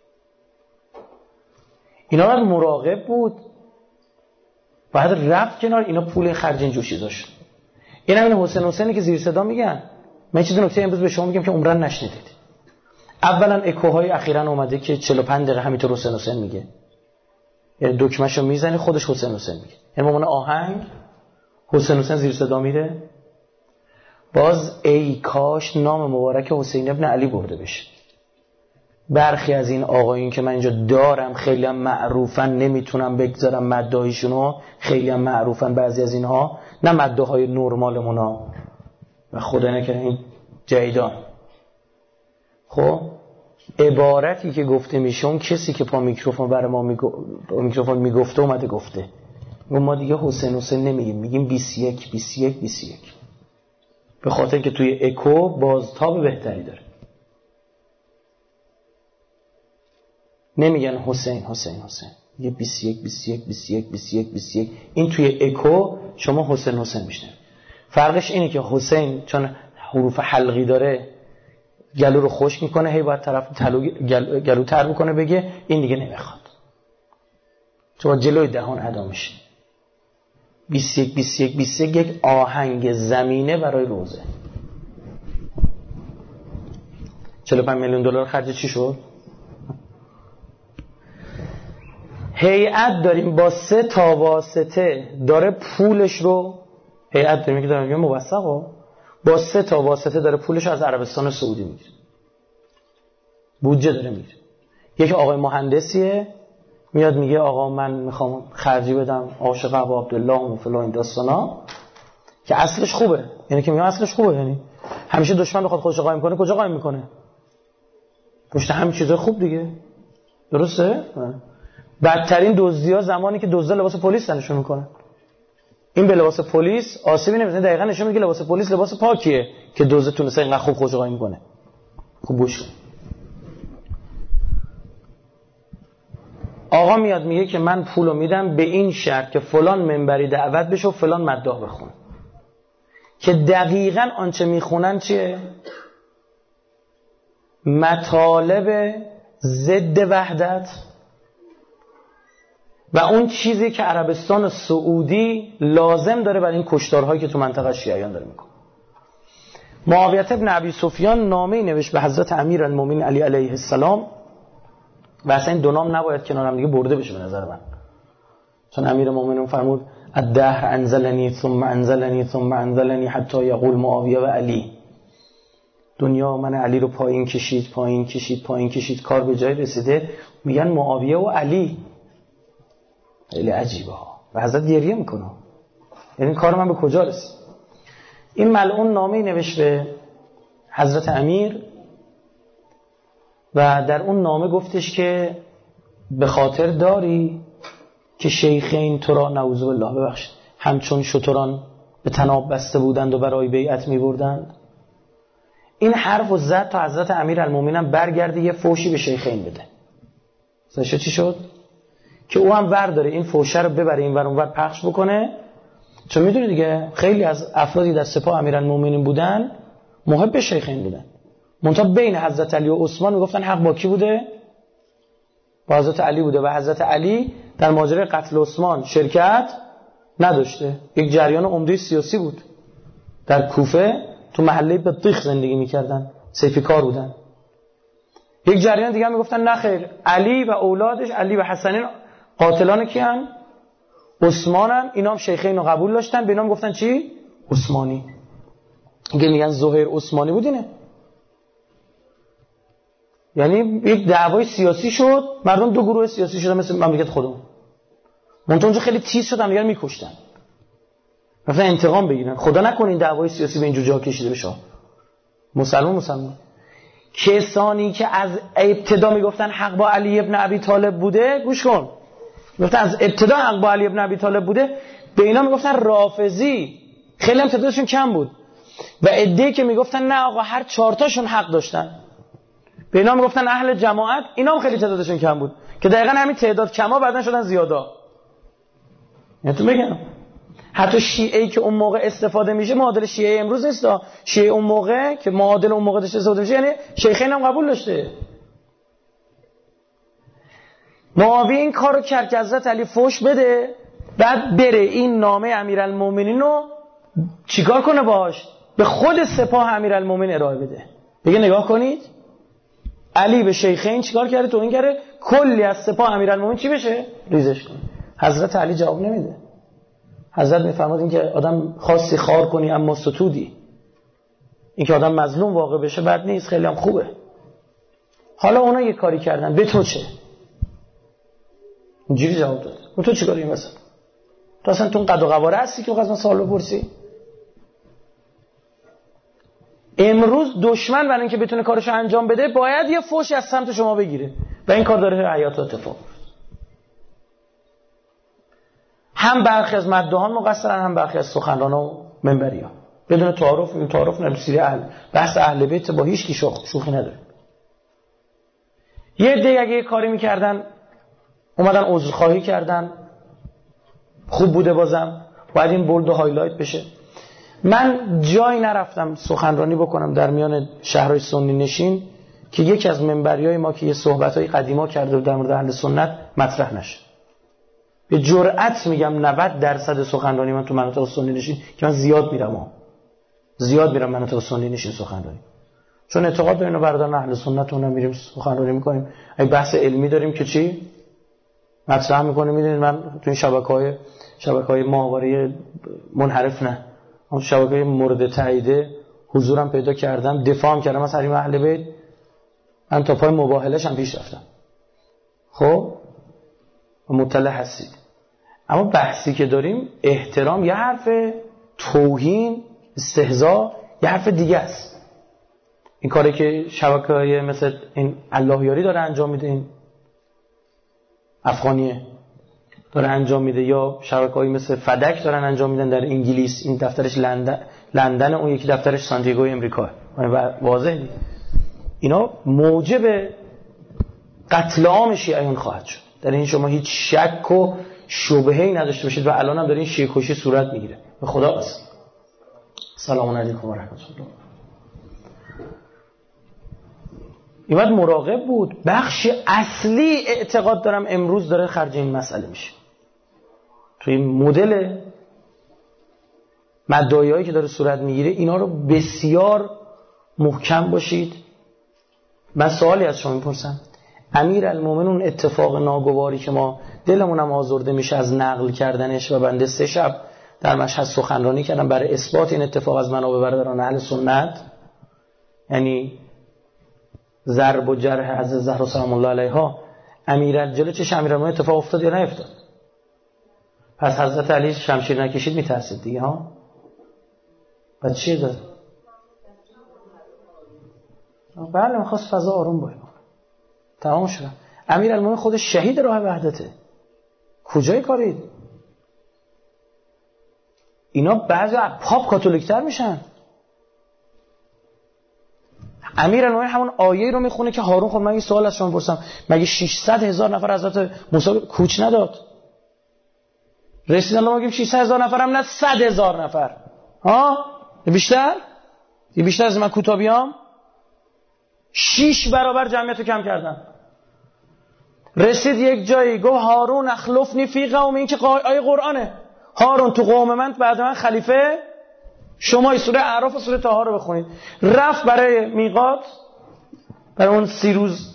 اینا باید مراقب بود باید رفت کنار اینا پول خرج اینجور چیزاش. این همین حسین حسینی که زیر صدا میگن. من چیز نکته امروز به شما میگم که عمرن نشنیدید. اولا اکوهای اخیراً اومده که چهل و پنج دقیقه همینطور حسین حسین میگه یعنی دکمه‌شو میزنی خودش حسین حسین میگه یعنی ممکنه آهنگ حسین حسین زیر صدا میره باز ای کاش نام مبارک حسین ابن علی برده بشه. برخی از این آقایون که من اینجا دارم خیلی هم معروفن نمیتونم بگذارم مداحیشونو خیلی هم معروفن بعضی از اینها نه مداحای نرمالمونا و خدا نکنه این جیدان. خب عبارتی که گفته میشه اون کسی که پا میکروفون برای ما میگو... میکروفون میگفته اومده گفته ما دیگه حسین حسین نمیگیم میگیم بیست و یک بیست و یک بیست و یک به خاطر که توی اکو بازتاب بهتری داره. نمیگن حسین حسین حسین یه بیست و یک بیست و یک بیست و یک بیست و یک بیست و یک این توی اکو شما حسین حسین میشنوید. فرقش اینه که حسین چون حروف حلقی داره گلو رو خشک میکنه هی باید طرف تلو گل... گلو تر بکنه بگه این دیگه نمیخواد چون جلوی دهان ادا میشه. بیست و یک بیست و یک بیست و یک یک آهنگ زمینه برای روزه. چهل و پنج میلیون دلار خرج چی شد؟ هیئت داریم با سه تا واسطه داره پولش رو هیئت داریم که دارم میگم موثقه با سه تا واسطه داره پولش رو از عربستان سعودی میگیره بودجه داره میگیره. یک آقای مهندسیه میاد میگه آقا من میخوام خرجی بدم عاشق ابو عبدالله و فلان داستانا که اصلش خوبه یعنی که میگم اصلش خوبه یعنی همیشه دشمن بخواد خودش قایم کنه کجا قایم میکنه پشت همین چیزای خوب دیگه درسته بدترین دزدی‌ها زمانی که دزدا لباس پلیس تنشون میکنن. این به لباس پلیس آسیبی نمیزنه، دقیقاً نشون میده که لباس پلیس لباس پاکیه که دزد تونسته اینقدر خوب خوش‌قایم میکنه. خوب گوش کن. آقا میاد میگه که من پولو میدم به این شرط که فلان منبری دعوت بشه و فلان مداح بخونه، که دقیقاً آنچه میخونن چیه؟ مطالب ضد وحدت و اون چیزی که عربستان سعودی لازم داره برای این کشتارهایی که تو منطقه شیعیان داره میکنه. معاویه ابن ابی سفیان نامه‌ای نوشت به حضرت امیرالمومنین علی علیه السلام و اصلا این دو نام نباید کنار هم دیگه برده بشه به نظر من، چون امیرالمومنین فرمود الدهر انزلنی ثم انزلنی ثم انزلنی حتی یقول معاویه و علی. دنیا من علی رو پایین کشید پایین کشید پایین کشید، کار به جای رسیده میگن معاویه و علی. خیلی عجیبه ها. و حضرت گریه میکنه، یعنی کار من به کجا رسید؟ این ملعون نامه‌ای نوشت به حضرت امیر و در اون نامه گفتش که به خاطر داری که شیخین تو را نعوذ بالله ببخشید همچون شتران به طناب بسته بودند و برای بیعت می بردند. این حرف و زد تا حضرت امیرالمومنین برگرده یه فوشی به شیخین بده. سشه چی شد؟ که او هم برداره این فوشه رو ببره این ور اون ور پخش بکنه، چون میدونی دیگه خیلی از افرادی در سپاه امیرالمومنین بودن محب شیخین بودن، منتها بین حضرت علی و عثمان میگفتن حق با کی بوده؟ با حضرت علی بوده و حضرت علی در ماجرای قتل عثمان شرکت نداشته. یک جریان عمده سیاسی بود در کوفه، تو محله بطیخ زندگی میکردن، سیفی کار بودن. یک جریان دیگه هم میگفتن نه خیر، علی و اولادش علی و حسنین قاتلان کیان؟ عثمانن، اینا هم شیخین رو قبول داشتن، به اینا هم گفتن چی؟ عثمانی. اگه میگن زهیر عثمانی بود اینه. یعنی یک دعوای سیاسی شد، مردم دو گروه سیاسی شدن مثل مملکت خودمون. منتها اونجا خیلی تیز شدن، دیگه میکشتن. مثلا انتقام بگیرن. خدا نکنه این دعوای سیاسی به اینجور جا کشیده بشه. مسلمان مسلمان کسانی که از ابتدا میگفتن حق با علی ابن ابی طالب بوده، گوش کن، میگفتن از ابتدا حق با علی ابن ابی طالب بوده، به اینا میگفتن رافضی. خیلی هم تعدادشون کم بود. و عده‌ای که میگفتن نه آقا هر چهار تاشون حق داشتن، به اینا میگفتن اهل جماعت. اینا هم خیلی تعدادشون کم بود که دقیقاً همین تعداد کما بعدن شدن زیادا. یعنی تو بگم حتی شیعه‌ای که اون موقع استفاده میشه معادل شیعه امروز نیست. شیعه اون موقع که معادل اون موقع داشته استفاده میشه، یعنی شیخین هم قبول داشته. معاویه این کارو کرد که حضرت علی فوش بده، بعد بره این نامه امیرالمومنین رو چیکار کنه باش؟ به خود سپاه امیرالمومنین ارائه بده. بگه نگاه کنید علی به شیخین چیکار کرده، تو این کرده، کلی از سپاه امیرالمومنین چی بشه؟ ریزش کنه. حضرت علی جواب نمیده. حضرت میفرماد این که آدم خاصی خار کنی اما ستودی، این که آدم مظلوم واقع بشه بد نیست، خیلی هم خوبه. حالا اونا یه کاری کردن، به تو چه؟ اینجوری جواب داد. به تو چی کاری مثلا؟ تو اصلا تو قد و قواره هستی که قضا سوال بپرسی؟ امروز دشمن برای اینکه بتونه کارشو انجام بده باید یه فوشی از سمت شما بگیره و این کار داره حیات اتفاق. هم برخی از مدعوان مقصرن، هم برخی از سخنران و منبری‌ها. بدون تعارف، این تعارف نمی‌سیری اهل بحث اهل بیت با هیچ کی شوخی نداره. یه عده اگه یه کاری می‌کردن اومدن عذرخواهی کردن، خوب بوده، بازم باید این بولد و هایلایت بشه. من جایی نرفتم سخنرانی بکنم در میان شهرهای سنی نشین که یکی از منبریای ما که یه صحبت‌های قدیما کرده در مورد اهل سنت مطرح نشه. به جرئت میگم نود درصد سخنرانی من تو مناطق سنی نشین که من زیاد میرم ها. زیاد میرم مناطق سنی نشین سخنرانی. چون اعتقاد داریم بردارن اهل سنت اونم میریم سخنرانی میکنیم. اگه بحث علمی داریم که چی؟ مطرح میکنیم. میدونید من تو این شبکه‌های شبکه‌های ماهواره منحرف نه. اون شبکه‌های مورد تایید حضورم پیدا کردم، دفاعم کردم از حریم اهل بیت. من تا پای مباهله‌ش هم پیش رفتم. خب مطلع هستید. اما بحثی که داریم احترام یه حرف، توهین، استهزاء یه حرف دیگه است. این کاری که شبکه‌های مثل این اللهیاری داره انجام میده، این افغانیه داره انجام میده، یا شبکه‌ای مثل فدک دارن انجام میدن در انگلیس، این دفترش لندن لندن اون یکی دفترش سانتیاگو امریکا. واضحه اینا موجب قتل عام شیعیان خواهد شد. در این شما هیچ شک و شبهه‌ای نداشته باشید و الان هم داره این شیعه کشی صورت میگیره. به خدا قسم. سلام علیکم و رحمت الله. این باید مراقب بود. بخش اصلی اعتقاد دارم امروز داره خرج این مسئله میشه. توی مدل مدعیایی که داره صورت میگیره اینا رو بسیار محکم باشید. من سوالی از شما میپرسم، امیرالمومنین اتفاق ناگواری که ما دلمونم آزرده میشه از نقل کردنش و بنده سه شب در مشهد سخنرانی کردم برای اثبات این اتفاق از منابع برادران اهل سنت، یعنی ضرب و جرح حضرت زهرا سلام الله علیها، امیرالجلو چه امیرالمومنین اتفاق افتاد یا نیفتاد؟ پس حضرت علی شمشیر نکشید میترسید دیگه ها. بعد چیه داد؟ بله میخواست فضا آروم باشه. تمام شد. امیرالمومنین خودش شهید راه وحدته. کجای کارید؟ اینا بعضی پاپ کاتولیک‌تر میشن. امیرالمومنین همون آیه رو میخونه که هارون، خب من یه سوال از شما پرسم، مگه ششصد هزار نفر حضرت موسی کوچ نداد؟ رسیدن ما میگیم ششصد هزار نفر هم نه صد هزار نفر. ها؟ بیشتر؟ یه بیشتر از من کوتابیام؟ شش برابر جمعیت رو کم کردن. رسید یک جایی گفت هارون اخلفنی فی قوم، این که آیه قرآنه. هارون تو قوم من بعد من خلیفه شما. سوره اعراف و سوره طه رو بخونید. رفت برای میقات، برای اون سی روز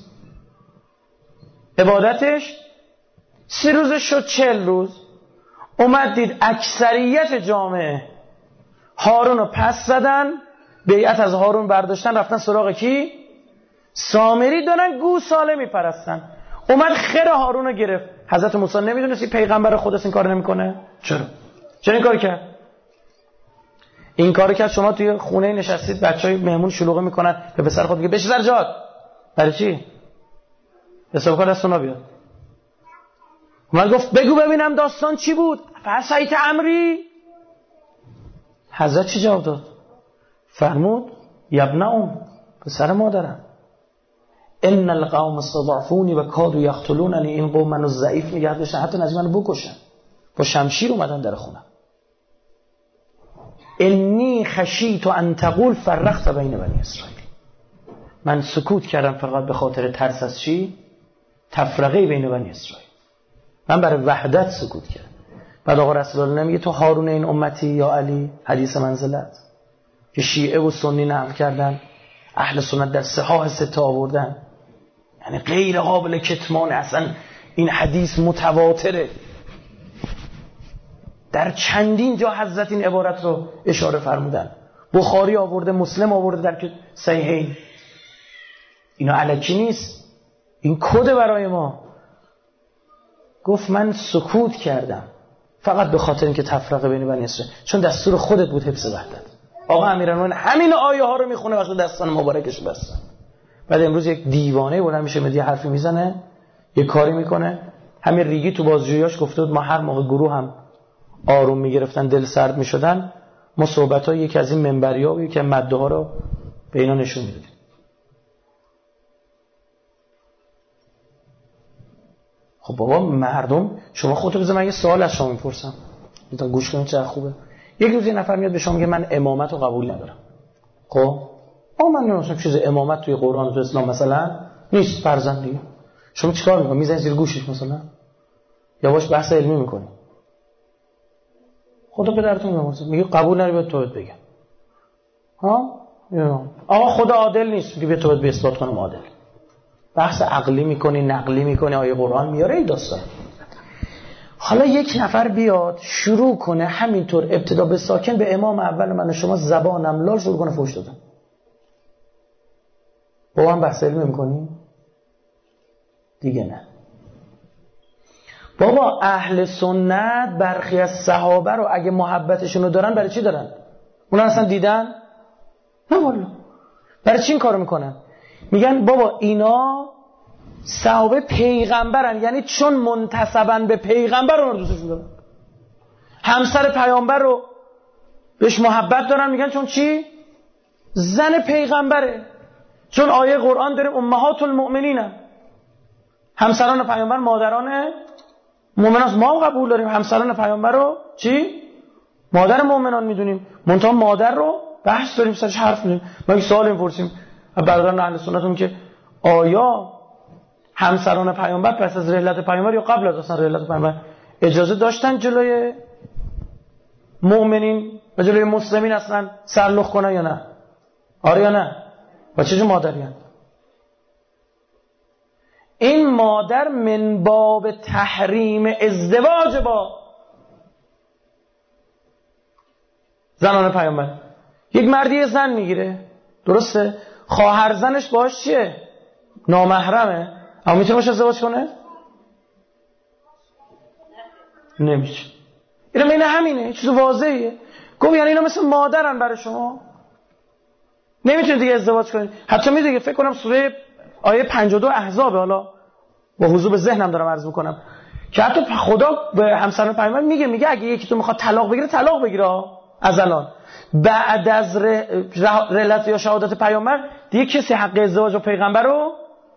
عبادتش، سی روزش شد چهل روز. اومد دید اکثریت جامعه هارون رو پس زدن، بیعت از هارون برداشتن، رفتن سراغ کی؟ سامری، دارن گوساله میپرستن. اومد خیر هارون رو گرفت. حضرت موسی نمیدونستی پیغمبر خودش این کار نمیکنه؟ چرا؟ چرا این کار کرد؟ این کارو کرد شما توی خونه نشستید بچهای مهمون شلوغه میکنن، به پسر خود میگه بشین زرجاد. برای چی؟ حساب کار دستونا بیاد. اومد گفت بگو ببینم داستان چی بود؟ فسایت امری. حضرت چی جواب داد؟ فرمود یبن ام، پسر مادرم، ان القوم استضعفونی و کادوا یقتلوننی، این قوم منو ضعیف نگه داشتن حتی نزدیک منو بکشن، با شمشیر اومدن در خونم. انی خشیت ان تقول فرقت بین بنی اسرائیل، من سکوت کردم فقط به خاطر ترس از چی؟ تفرقه بین بنی اسرائیل. من برای وحدت سکوت کردم. بعد آقا رسول الله نمیگه تو هارون این امتی یا علی، حدیث منزلت که شیعه و سنی نقل کردن، اهل سنت در صحاح سته آوردن، یعنی غیر قابل کتمان. اصلا این حدیث متواتره. در چندین جا حضرت این عبارت رو اشاره فرمودن. بخاری آورده، مسلم آورده در صحیحین. اینا الکی نیست، این کد برای ما. گفت من سکوت کردم فقط به خاطر اینکه تفرقه بین بنی اسرائیل، چون دستور خودت بود حفظ وحدت. آقا امیرالمومنین همین آیه ها رو میخونه وقتی دستان مبارکش بستن. بعد امروز یک دیوانه بلند میشه مدی حرفی میزنه، یه کاری میکنه. همین ریگی تو بازجوییاش گفته بود ما هر موقع گروه هم آروم میگرفتن دل سرد میشدن، ما صحبت‌های یکی از این منبریا و یکی از مدعا رو به اینا نشون میدادیم. خب بابا مردم، شما خودت بذار من یه سوال از شما میپرسم، تا گوش کنید چه خوبه. یک روز یه نفر میاد به شما میگه من امامت رو قبول ندارم. خب آ من نمی‌دونم چیز امامت توی قرآن و توی اسلام مثلا نیست فرضاً دیگه. شما چیکار میکنی؟ میزنی زیر گوشش مثلا یا باش بحث علمی میکنی؟ خدا پدرتون میگه میگه قبول نداری به توت بگم. ها؟ یا آقا خدا عادل نیست، میگه به توت به اثبات کنم عادل. بحث عقلی میکنی، نقلی میکنی، آیه قرآن میاره این داستان. حالا یک نفر بیاد شروع کنه همینطور ابتدا به ساکن به امام اول من و شما زبانم لال شروع کنه فحش دادن. با هم بحث علمی میکنی؟ دیگه نه. بابا اهل سنت برخی از صحابه رو اگه محبتشون رو دارن برای چی دارن؟ اونا اصلا دیدن؟ نه والا. برای چی این کارو میکنن؟ میگن بابا اینا صحابه پیغمبرن، یعنی چون منتسبن به پیغمبر اون رو دوستشون دارن. همسر پیامبر رو بهش محبت دارن، میگن چون چی؟ زن پیغمبره. چون آیه قرآن داریم امهات المؤمنین، همسران پیامبر مادران مؤمنان. ما هم قبول داریم همسران پیامبر رو چی؟ مادر مؤمنان میدونیم. منتها مادر رو بحث داریم، سرش حرف میزنیم. ما یک سوال میپرسیم برادران اهل سنتون که آیا همسران پیامبر پس از رحلت پیامبر یا قبل از اصلا رحلت پیامبر اجازه داشتن جلوی مؤمنین و جلوی مسلمین اصلا سرلخ کنن یا نه؟ آره یا نه؟ و چه جور مادریان؟ این مادر من باب تحریم ازدواج با زنان پیامبر. یک مردی زن میگیره، درسته؟ خواهر زنش باهاش چیه؟ نامحرمه، اما میتونه باشه ازدواج کنه؟ نمیشه. اینا اینه همینه، چیز واضحیه. گفت یعنی اینا مثل مادرن برای شما، نمیتونید دیگه ازدواج کنید. حتی میدونید فکر کنم سوره آیه پنجاه و دو احزاب، حالا با حضور به ذهنم دارم عرض میکنم، که حتی خدا به همسران پیامبر میگه میگه اگه یکی تو میخواد طلاق بگیره طلاق بگیره از الان. بعد از رحلت یا شهادت پیامبر دیگه کسی حق ازدواج با پیغمبر رو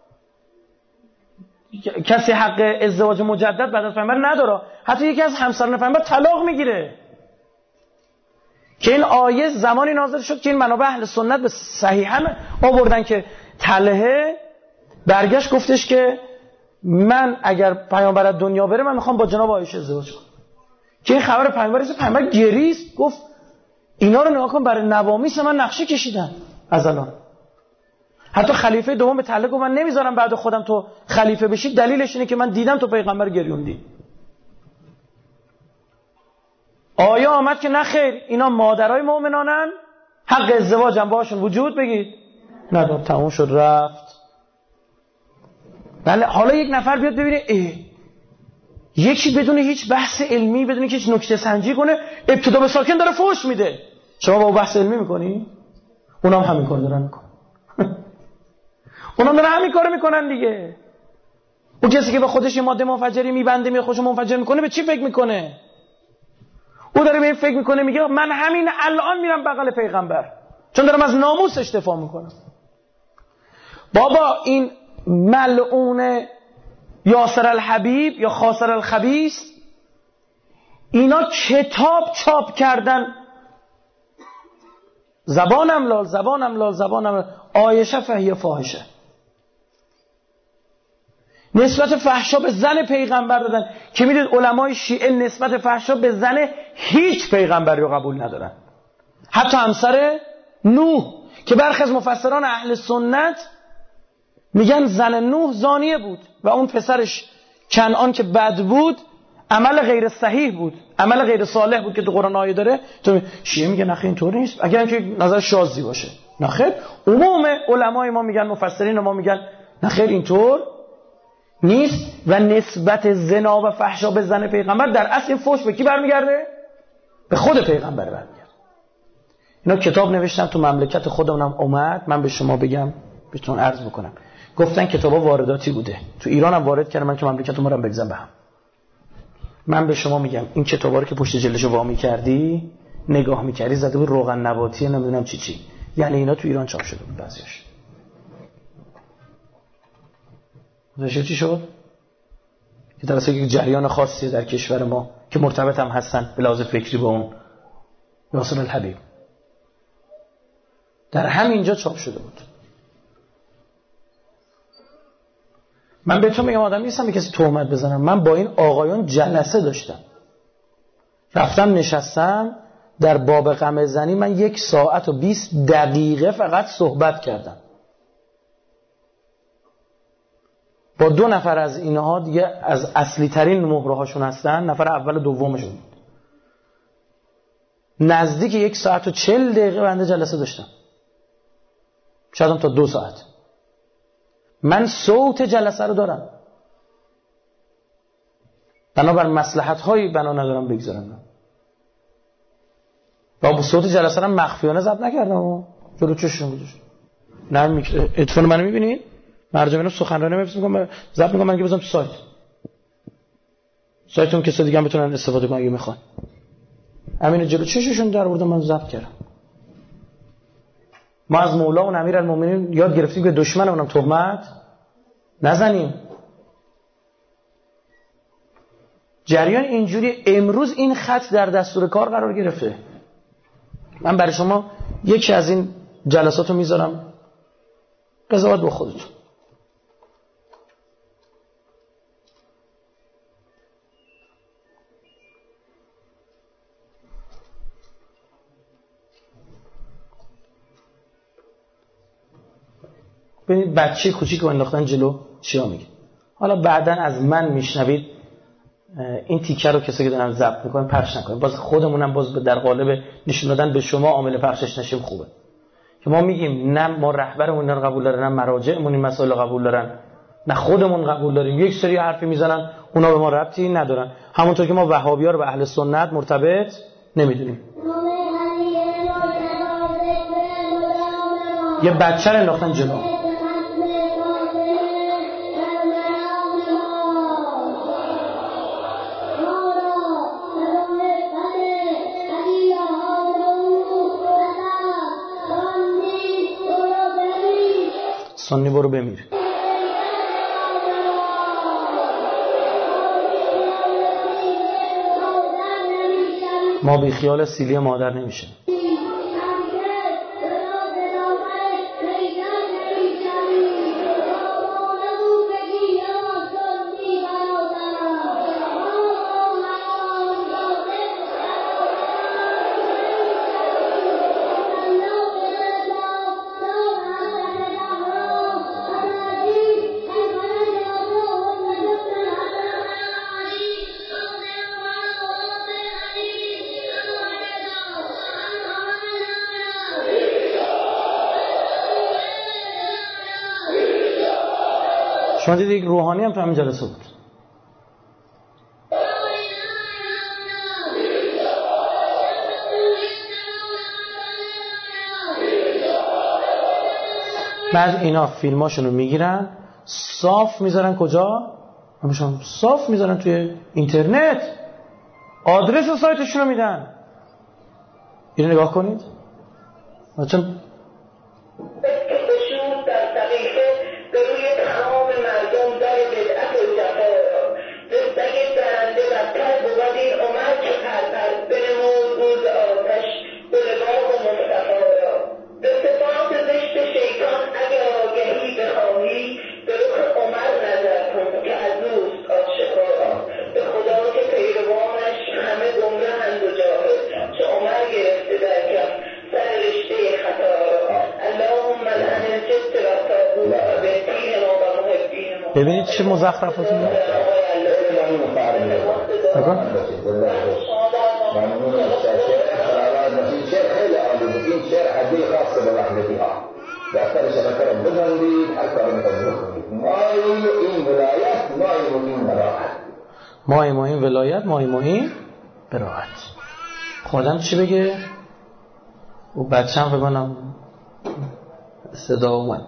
کسی حق ازدواج مجدد بعد از پیامبر نداره. حتی یکی از همسران پیامبر طلاق میگیره. که این آیه زمانی نازل شد که این منابع اهل سنت به صحیحاً آوردن که طلحه برگشت گفتش که من اگر پیامبر از دنیا بره من میخوام با جناب عایشه ازدواج کنم. که این خبر پیامبر است، پیامبر گریست، گفت اینا رو نگاه کن برای نوامیس من نقشه کشیدن از الان. حتی خلیفه دوم به طلحه گفت من نمیذارم بعد خودم تو خلیفه بشی، دلیلش اینه که من دیدم تو پیغمبر گریوندی. آیه آمد که نه خیر، اینا مادرای مؤمنانن، حق ازدواج هم باشون وجود بگید ندار. تموم شد رفت. بله حالا یک نفر بیاد ببینه اه یکی بدون هیچ بحث علمی، بدون هیچ نکته سنجی کنه، ابتدا به ساکن داره فحش میده. شما با بحث علمی میکنی؟ اونام همین کار دارن میکنن. اونام دارن همین کارو میکنن دیگه. اون کسی که به خودش یه ماده منفجری میبنده میاد خودشو منفجر میکنه، به چی فکر میکنه؟ او داره به این فکر میکنه میگه من همین الان میرم بغل پیغمبر چون دارم از ناموسش دفاع میکنم. بابا این ملعون یاسر الحبیب یا خاسر الخبیث اینا کتاب چاپ کردن، زبانم لال زبانم لال زبانم لال عایشه فهیه فاحشه، نسبت فحشا به زن پیغمبر دادن که میدونید علمای شیعه نسبت فحشا به زن هیچ پیغمبری رو قبول ندارن. حتی همسر نوح که برخی از مفسران اهل سنت میگن زن نوح زانیه بود و اون پسرش کنعان که بد بود عمل غیر صحیح بود، عمل غیر صالح بود که تو قرآن آیه داره. تو شیعه میگه نخیر اینطور نیست، اگر اینکه نظر شاذی باشه. نخیر عموم علمای ما میگن، مفسرین ما میگن نخیر اینطور نیست. و نسبت زنا و فحشا به زن پیغمبر در اصل این فحش به کی برمیگرده؟ به خود پیغمبر برمیگرده. اینا کتاب نوشتم تو مملکت خودمونم اومد، من به شما بگم بهتون عرض بکنم. گفتن کتابا وارداتی بوده، تو ایران هم وارد کردن، من تو مملکت ما رو بگذارم به هم. من به شما میگم این کتابا رو که پشت جلدشو وا می‌کردی نگاه می‌کردی زده بود روغن نباتی نمیدونم چی چی، یعنی اینا تو ایران چاپ شده بود بعضیش. داشته چی شد؟ که در اصل یک جریان خاصی در کشور ما که مرتبط هم هستن به لحاظ فکری با اون یاسر الحبیب در همینجا چاپ شده بود. من به تو میگم آدم نیستم به کسی تهمت بزنم. من با این آقایان جلسه داشتم، رفتم نشستم در باب قمع زنی، من یک ساعت و بیست دقیقه فقط صحبت کردم با دو نفر از اینها دیگه از اصلی ترین مهره هاشون هستن، نفر اول و دومشون بود. نزدیک یک ساعت و چل دقیقه بنده جلسه داشتم، شاید هم تا دو ساعت. من صوت جلسه رو دارم، بنابر مصلحت هایی بنا ندارم بگذارم و با صوت جلسه رو مخفیانه ضبط نکردم و جلو چشم گذاشتم. نه اتفاق منو میبینید؟ مرجع اینا سخنرانی می‌فرستم ضبط می‌کنم من که بذارم تو سایت سایتون کسی دیگه هم بتونن استفاده کنن اگه میخوان. همین جلو چششون در آوردم من ضبط کردم. ما از مولا و امیرالمومنین یاد گرفتیم که دشمنمونم تهمت نزنیم. جریان اینجوری امروز این خط در دستور کار قرار گرفته. من برای شما یکی از این جلساتو میذارم قضاوت با خودتون. ببینید بچه کوچیک رو انداختن جلو چیا میگه. حالا بعدن از من میشنوید این تیکه رو کسی که دارن ضبط میکنن پخش نکنید. باز خودمونم باز در قالب نشون دادن به شما عامل پخشش نشیم خوبه. که ما میگیم نه ما رهبرمون رو قبول دارن، نه مراجعمون این مسائل رو قبول دارن، نه خودمون قبول داریم. یک سری حرفی میزنن اونا به ما ربطی ندارن. همونطور که ما وهابی‌ها رو به اهل سنت مرتبط نمیدونیم. یه بچه رو انداختن جلو. سنی برو بمیر. ما بی خیال سیلی مادر نمیشه. شما دیدید یک روحانی هم تو همین جلسه بود. بعد اینا فیلماشون رو میگیرن صاف میذارن کجا؟ همشون صاف میذارن توی اینترنت. آدرس سایتشون رو میدن. اینو نگاه کنید. چون ببینید چه مزخرفاتی میاد. نگاه این شعر عادی خاصه به رحمتها. دفتر شبکه رو ببندید هر کاری می‌کنید. مای این ولایت مای این براحت. مای ما این ولایت مای ما این براحت. خودم چی بگه؟ او بچه‌م بگم صدا اومد.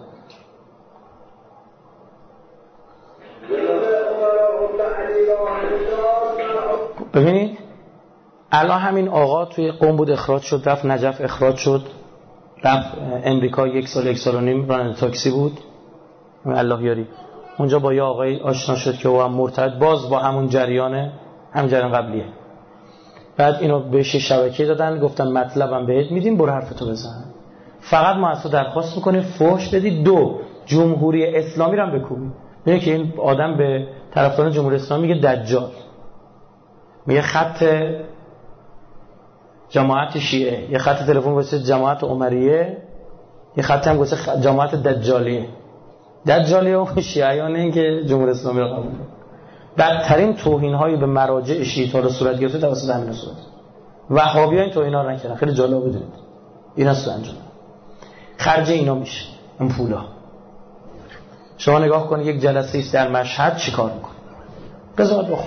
ببینید الان همین آقا توی قم بود اخراج شد، رفت نجف اخراج شد، رفت امریکا یک سال یک سال و نیم راننده تاکسی بود. الله یاری اونجا با یه آقای آشنا شد که او هم مرتد باز با همون جریانه، هم جریان قبلیه. بعد اینو بهش شبکه دادن گفتن مطلبم بهت میدیم برو حرفتو بزن، فقط ما از تو درخواست میکنیم فحش بدی، دو جمهوری اسلامی رو هم بکوبی. میگه که این آدم به طرفداران جمهوری اسلامی میگه دجال، میگه خط جماعت شیعه، یه خط تلفن واسه جماعت عمریه، یه خط هم واسه جماعت دجالیه. دجالیه و شیعیان این که جمهوری اسلامی رو قبول داره. بدترین توهین‌هایی به مراجع شیعه رو صورت گرفته توسط همین صورت. وهابی‌ها این توهینا رو نکردن. خیلی جالب بدونید اینا سو انجام خرج اینا میشه این پولا. شما نگاه کنید یک جلسه است در مشهد چیکار میکنه. قضاوت بخون.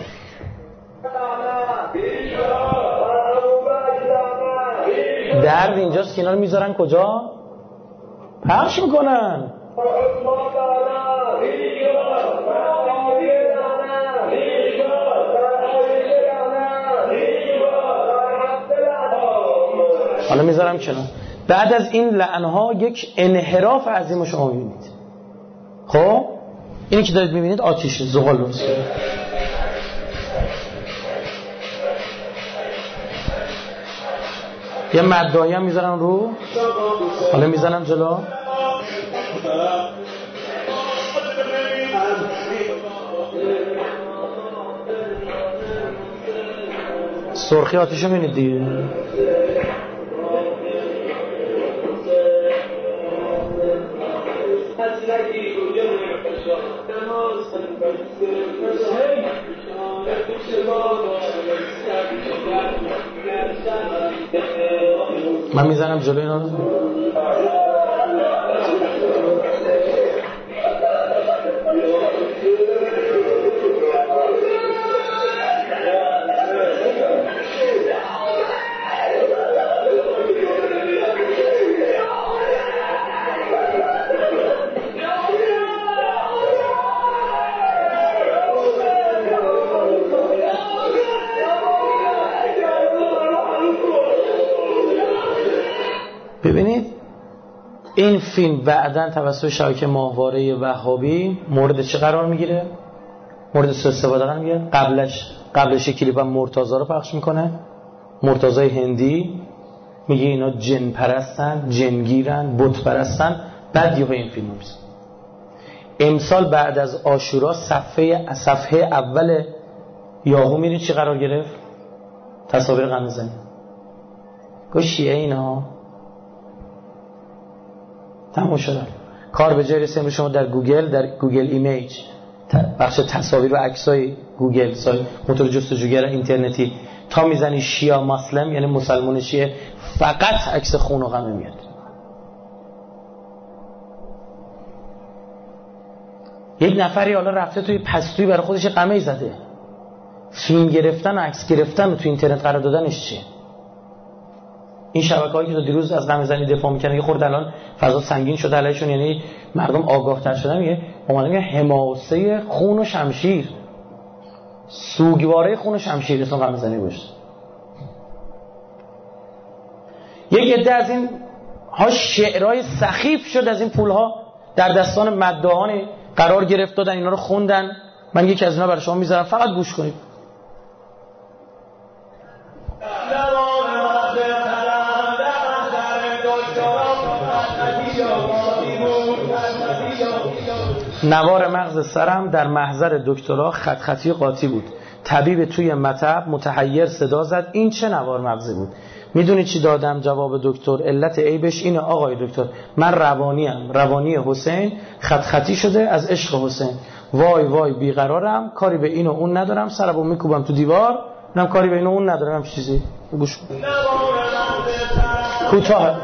درد اینجاست که اینا رو میذارن کجا؟ پخش میکنن. حالا میذارم کنار. بعد از این لعنها یک انحراف عظیم شما میبینید. خب اینی که دارید میبینید آتیشه، زغال درست کرده. یه مدعایی هم میذارم رو، حالا میزنم جلو. سرخی آتیشو میبینید دیگه. من میزنم جلوی اینا رو. ببینید این فیلم بعداً توسط شبکه ماهواره وهابی مورد چه قرار میگیره؟ مورد سوء استفاده قرار میگیره. قبلش قبلش کلیپ هم مرتضی رو پخش میکنه، مرتضی هندی، میگه اینا جن پرستن، جنگیرن، بت پرستن. بعد یهو این فیلم میشه. امسال بعد از عاشورا صفحه صفحه اول یاهو میری چی قرار گرفت؟ تصاویر غم‌زنی. گو شیعه اینا تموم شدن. کار به جای رسیم شما در گوگل، در گوگل ایمیج، بخش تصاویر و عکسای گوگل، سایت موتور جستجوگر اینترنتی، تا میزنی شیعه مسلم یعنی مسلمان شیعه، فقط عکس خون و غمه میاد. یک نفری حالا رفته توی پستویی برای خودش غمه زده. فیلم گرفتن و عکس گرفتن و توی اینترنت قرار دادنش چیه؟ این شبکه‌هایی که تا دیروز از غم‌زنی دفاع می‌کنن یه خورده الان فضا سنگین شده علیشون، یعنی مردم آگاه‌تر شدن. میگه اومدن میگه حماسه خون و شمشیر، سوگواره خون و شمشیر اسم غم‌زنی باشه. یک عده از این ها شعرهای سخیف شد، از این پول‌ها در دستان مداحان قرار گرفت، دادن اینا رو خوندن. من یکی از اینا برای شما میذارم فقط گوش کنید. نوار مغز سرم در محضر دکترا خط خطی قاطی بود. طبیب توی مطب متحیر صدا زد این چه نوار مغزی بود؟ میدونی چی دادم جواب دکتر؟ علت عیبش اینه آقای دکتر، من روانیم، روانی حسین خط خطی شده از عشق حسین. وای وای بیقرارم، کاری به این و اون ندارم، سرمو میکوبم تو دیوار، منم کاری به این و اون ندارم. چیزی گوش کن. کوتاه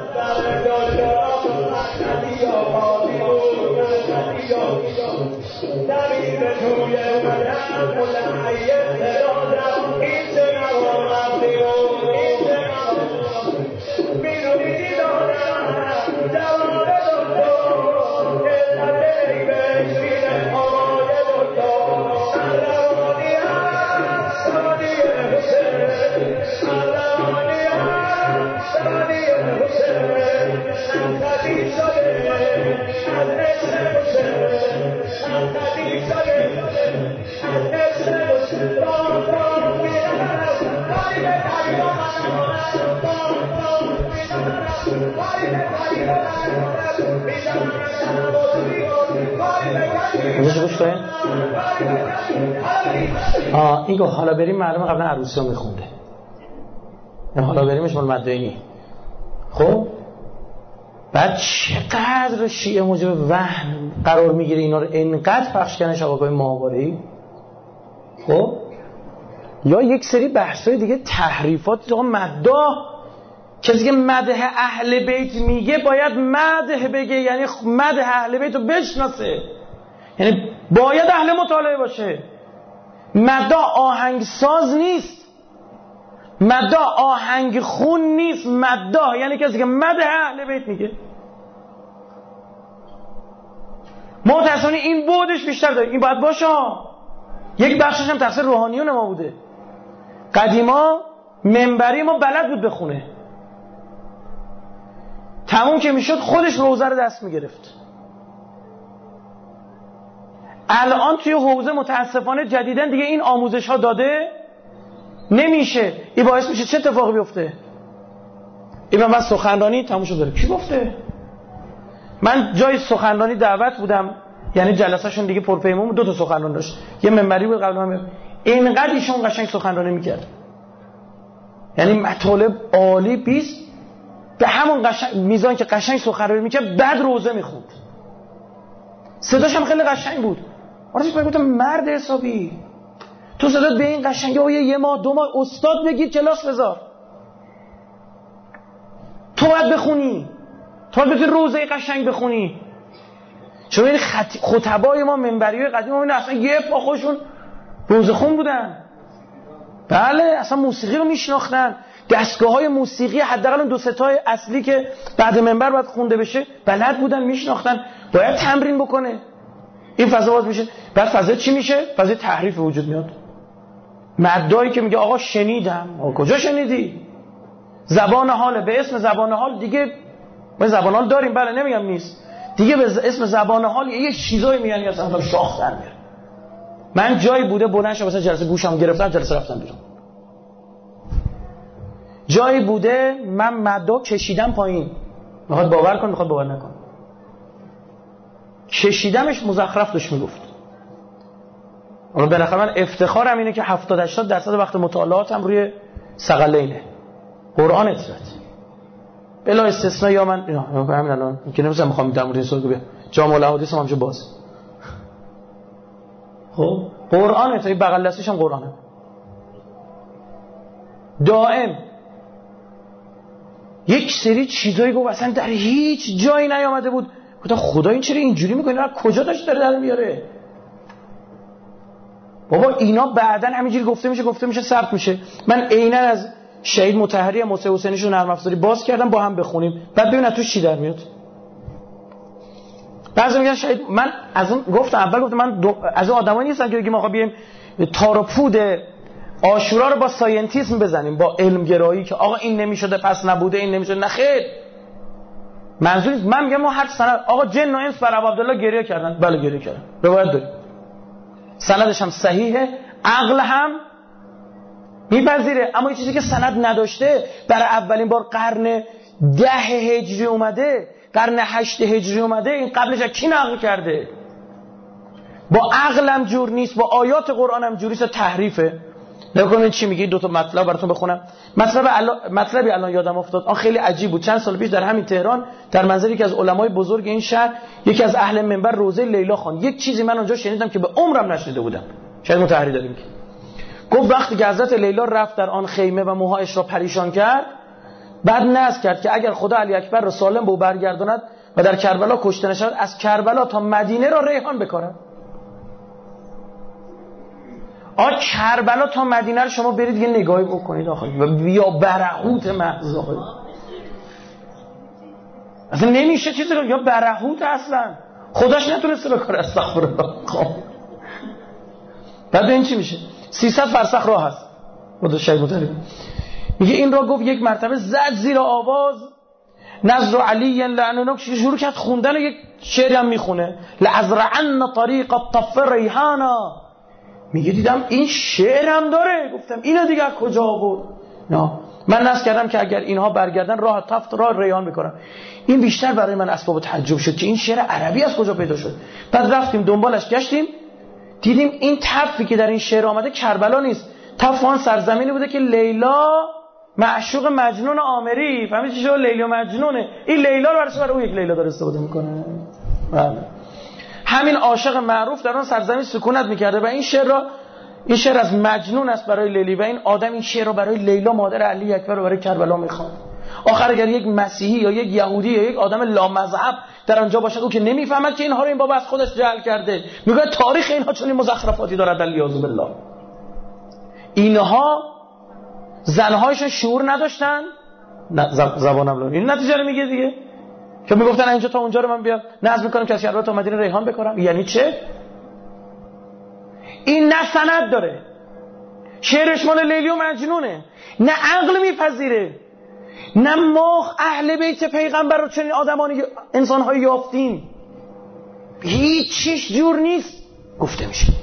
گوش کنید. آه این گفت حالا بریم معلومه قبلا عروسی رو میخونده. این حالا بریمش مال مدعی. خب بعد چقدر شیعه موجب وهم قرار میگیره اینا رو انقدر پخش کردن شبکه‌های ماهواره‌ای. خب یا یک سری بحث‌های دیگه تحریفات تو مداح، کسی که مدح اهل بیت میگه باید مدح بگه، یعنی مدح اهل بیت رو بشناسه، یعنی باید اهل مطالعه باشه. مداح آهنگساز نیست، مداح آهنگ خون نیست. مداح یعنی کسی که مدح اهل بیت میگه. متأسفانه این بودش بیشتر داره. این باید باشه، یک بخشش هم تقصیر روحانیون ما بوده. قدیما منبری ما بلد بود بخونه، تموم که میشد خودش روزه رو دست میگرفت. الان توی حوزه متاسفانه جدیدن دیگه این آموزش ها داده نمیشه. این باعث میشه چه اتفاقی بیفته؟ این من سخنرانی تموم شد داره. کی گفته؟ من جای سخنرانی دعوت بودم، یعنی جلسهشون دیگه پرپیمون، دو تا سخنران داشت، یه منبری بود قبل من، اینقدر ایشون قشنگ سخنرانی میکرد، یعنی مطالب عالی بیست، به همون قشنگ میزان که قشنگ سخنرانی میکرد بعد روزه میخوند، صداش هم خیلی قشنگ بود. آرش من گفتم مرد حسابی تو صدات به این قشنگی و یه ماه دو ماه استاد بگیر کلاس بذار، تو باید بخونی، تو باید بتونی روزه قشنگ بخونی. چون این خط... خطبای ما منبریای قدیم ما اصلا یه پا خودشون روزه خون بودن. بله اصلا موسیقی رو میشناختن، دستگاه‌های موسیقی حداقل دو سه تای اصلی که بعد منبر باید خونده بشه بلد بودن، میشناختن، باید تمرین بکنه. این فضا باز میشه. بعد فضا چی میشه؟ فضا تحریف وجود میاد. مدعی که میگه آقا شنیدم، آقا کجا شنیدی؟ زبان حاله، به اسم زبان حال دیگه ما زبان حال داریم، بله نمیگم نیست، دیگه به اسم زبان حال یه چیزایی میگن اصلا شاخ در میاره. من جایی بوده بلند شدم مثلا جلسه گوشم گرفتم، جلسه رفتم بیرون. جایی بوده من مدعا کشیدم پایین، میخواد باور کن میخواد باور نکن، کشیدمش مزخرف داشت میگفت. حالا بالاخره من افتخارم اینه که هفتاد هشتاد درصد وقت مطالعاتم روی ثقلینه، قرآن اطلاعات بلا استثناء. یا من اینا همین الان که نمی‌ذارم میخوام در مورد این سوال بگم جامع الاحادیث هم همش باز. خب قرآن تا بغل دستش هم قرآنه دائم. یک سری چیزایی گفت اصلا در هیچ جایی نیامده بود، گفتم خدا این چرا اینجوری میکنه، کجا داشت داره در میاره؟ بابا اینا بعداً همینجوری گفته میشه گفته میشه ثبت میشه. من عیناً از شهید مطهری موسی حسینیشو نرم افزاری باز کردم با هم بخونیم، بعد ببین تو چی در میاد. بعضی میگن شهید، من از اون گفتم اول گفتم من دو... از اون آدمایی نیستم که بگیم آقا بیایم تار و پود عاشورا رو با ساینتیسم بزنیم، با علم گرایی که آقا این نمیشده پس نبوده، این نمیشده، نه خیر. منظور من میگم ما هر سند آقا جن و انس بر ابو عبدالله گریه کردن، بله گریه کردن، روایت داریم، سندش هم صحیحه، عقل هم میپذیره. اما این چیزی که سند نداشته برای اولین بار قرن ده هجری اومده، قرن هشت هجری اومده، این قبلش کی نقل کرده؟ با عقلم جور نیست، با آیات قرآن هم جور نیست، تحریفه. نکنید چی میگی. دو تا مطلب براتون بخونم. مطلب الان مطلبی الان یادم افتاد، آن خیلی عجیب بود. چند سال پیش در همین تهران در منزلی که از علمای بزرگ این شهر یکی از اهل منبر روزه لیلا خواند. یک چیزی من اونجا شنیدم که به عمرم نشنیده بودم. شاید متحری داریم که گفت وقتی که حضرت لیلا رفت در آن خیمه و موهایش را پریشان کرد، بعد نذر کرد که اگر خدا علی اکبر را سالم به برگرداند و در کربلا کشته نشود، از کربلا تا مدینه را ریحان بکارد. آ کربلا تا مدینه رو شما برید یه نگاهی بکنید آخه و بیا برهوت محض آخه اصلا نمیشه چیزی رو، یا برهوت اصلا خداش نتونسته بکاره. استغفرالله. بعد این چی میشه؟ سیصد فرسخ راه هست. خدا شاید متعلم میگه این را گفت یک مرتبه زد زیر آواز نظر علی لعنه، شروع کرد خوندن و یک شعری هم میخونه لازرعن طریق الطف ریحانا. میگه دیدم این شعر هم داره، گفتم اینا دیگه کجا بود؟ نه من نظر کردم که اگر اینها برگردن راه تفت راه ریحان میکنن. این بیشتر برای من اسباب تعجب شد که این شعر عربی از کجا پیدا شد. بعد رفتیم دنبالش گشتیم، دیدیم این تفی که در این شعر آمده کربلا نیست، تف آن سرزمینی بوده که لیلا معشوق مجنون عامری، فهمید چی شد؟ لیلا مجنونه. این لیلا رو برای اون یک لیلا داره استفاده میکنه. بله همین عاشق معروف در اون سرزمین سکونت میکرده و این شعر را، این شعر از مجنون است برای لیلی و این آدم این شعر را برای لیلا مادر علی اکبر رو برای کربلا میخواد. آخر اگر یک مسیحی یا یک یهودی یا یک آدم لامذهب در آنجا باشد، او که نمیفهمد که اینها رو این بابا از خودش جعل کرده، میگه تاریخ اینها چون این مزخرفاتی دارد الیاذ بالله. اینها زنهایشون شعور نداشتن، زبانم لون این نتیجه رو میگه دیگه. که میگفتن اینجا تا اونجا رو من بیام نظم میکنم که از کربلا تا مدینه ریحان بکارم. یعنی چه؟ این نه سند داره، شعرش مال لیلی و مجنونه، نه عقل میپذیره، نه ما اهل بیت پیغمبر رو چنین آدمانی انسان‌های یافتیم. هیچ چیش جور نیست گفته میشه.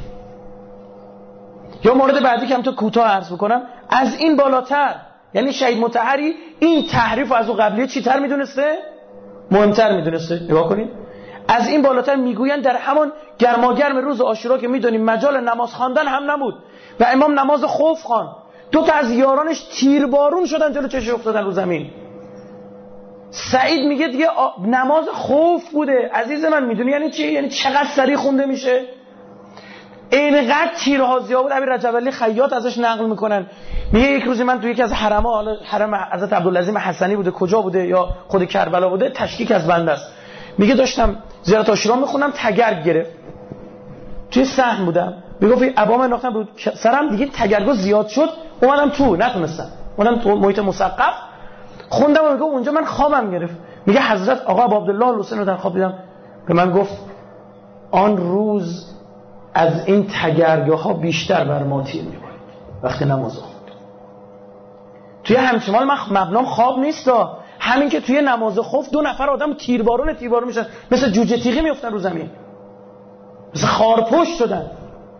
یا مورد بعدی که هم تو کوتاه عرض بکنم، از این بالاتر، یعنی شهید مطهری این تحریف از اون قبلیه چی تر میدونسته؟ مهمتر میدونسته. نگاه کنید، از این بالاتر میگوین در همان گرماگرم روز عاشورا که میدونیم مجال نماز خواندن هم نبود و امام نماز خوف خواند، دو تا از یارانش تیربارون شدن جلو چشش افتادن رو زمین. سعید میگه دیگه نماز خوف بوده. عزیز من میدونی یعنی چی؟ یعنی چقدر سریع خونده میشه. اینقدر تیرهازیا بود. ابی رجب علی خیاط ازش نقل میکنن، میگه یک روزی من تو یکی از حرم‌ها، حالا حرم حضرت عبدالعظیم حسنی بوده کجا بوده یا خود کربلا بوده، تشکیک از بنده است. میگه داشتم زیارت عاشورا میخونم، تگرگ گرفت، توی صحن بودم، میگه ابام انداختم بود سرم، دیگه تگرگا زیاد شد اومدم تو، نتونستم اومدم تو محیط مسقف خوندم و میگه اونجا من خوابم گرفت. میگه حضرت آقا ابو عبدالله الحسین رو در خواب دیدم، به من گفت آن روز از این تگرگاها بیشتر بر ما تیر می‌بارید وقتی نماز خوند. توی همچنان من مبنام خواب نیستا، همین که توی نماز خوف دو نفر آدم تیربارون تیربارون میشن، مثل جوجه تیغی میافتن رو زمین، مثل خارپشت شدن.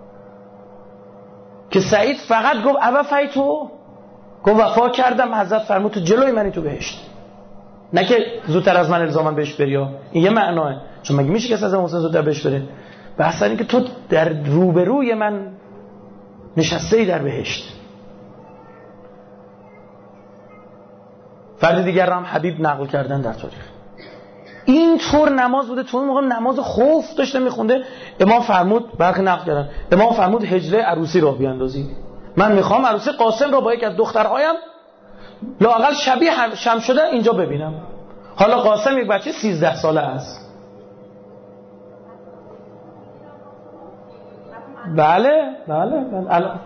که سعید فقط گفت ابا فیتو، گفت وفا کردم. حضرت فرمود تو جلوی منی تو بهشت، نه که زودتر از من الزاماً بهش بریا. این یه معناه، چون مگه میشه که از حسین زودتر بهش بره؟ بحث اینه که تو در روبروی من نشسته ای در بهشت. فرد دیگر هم حبیب نقل کردن در تاریخ. این طور نماز بوده. تو اون موقع نماز خوف داشته میخونده. امام فرمود، برخی نقل کردن، امام فرمود حجله عروسی را بیاندازی. من میخوام عروسی قاسم را با یک از دخترهایم لااقل شبیه شم شده اینجا ببینم. حالا قاسم یک بچه سیزده ساله است. بله بله بله الان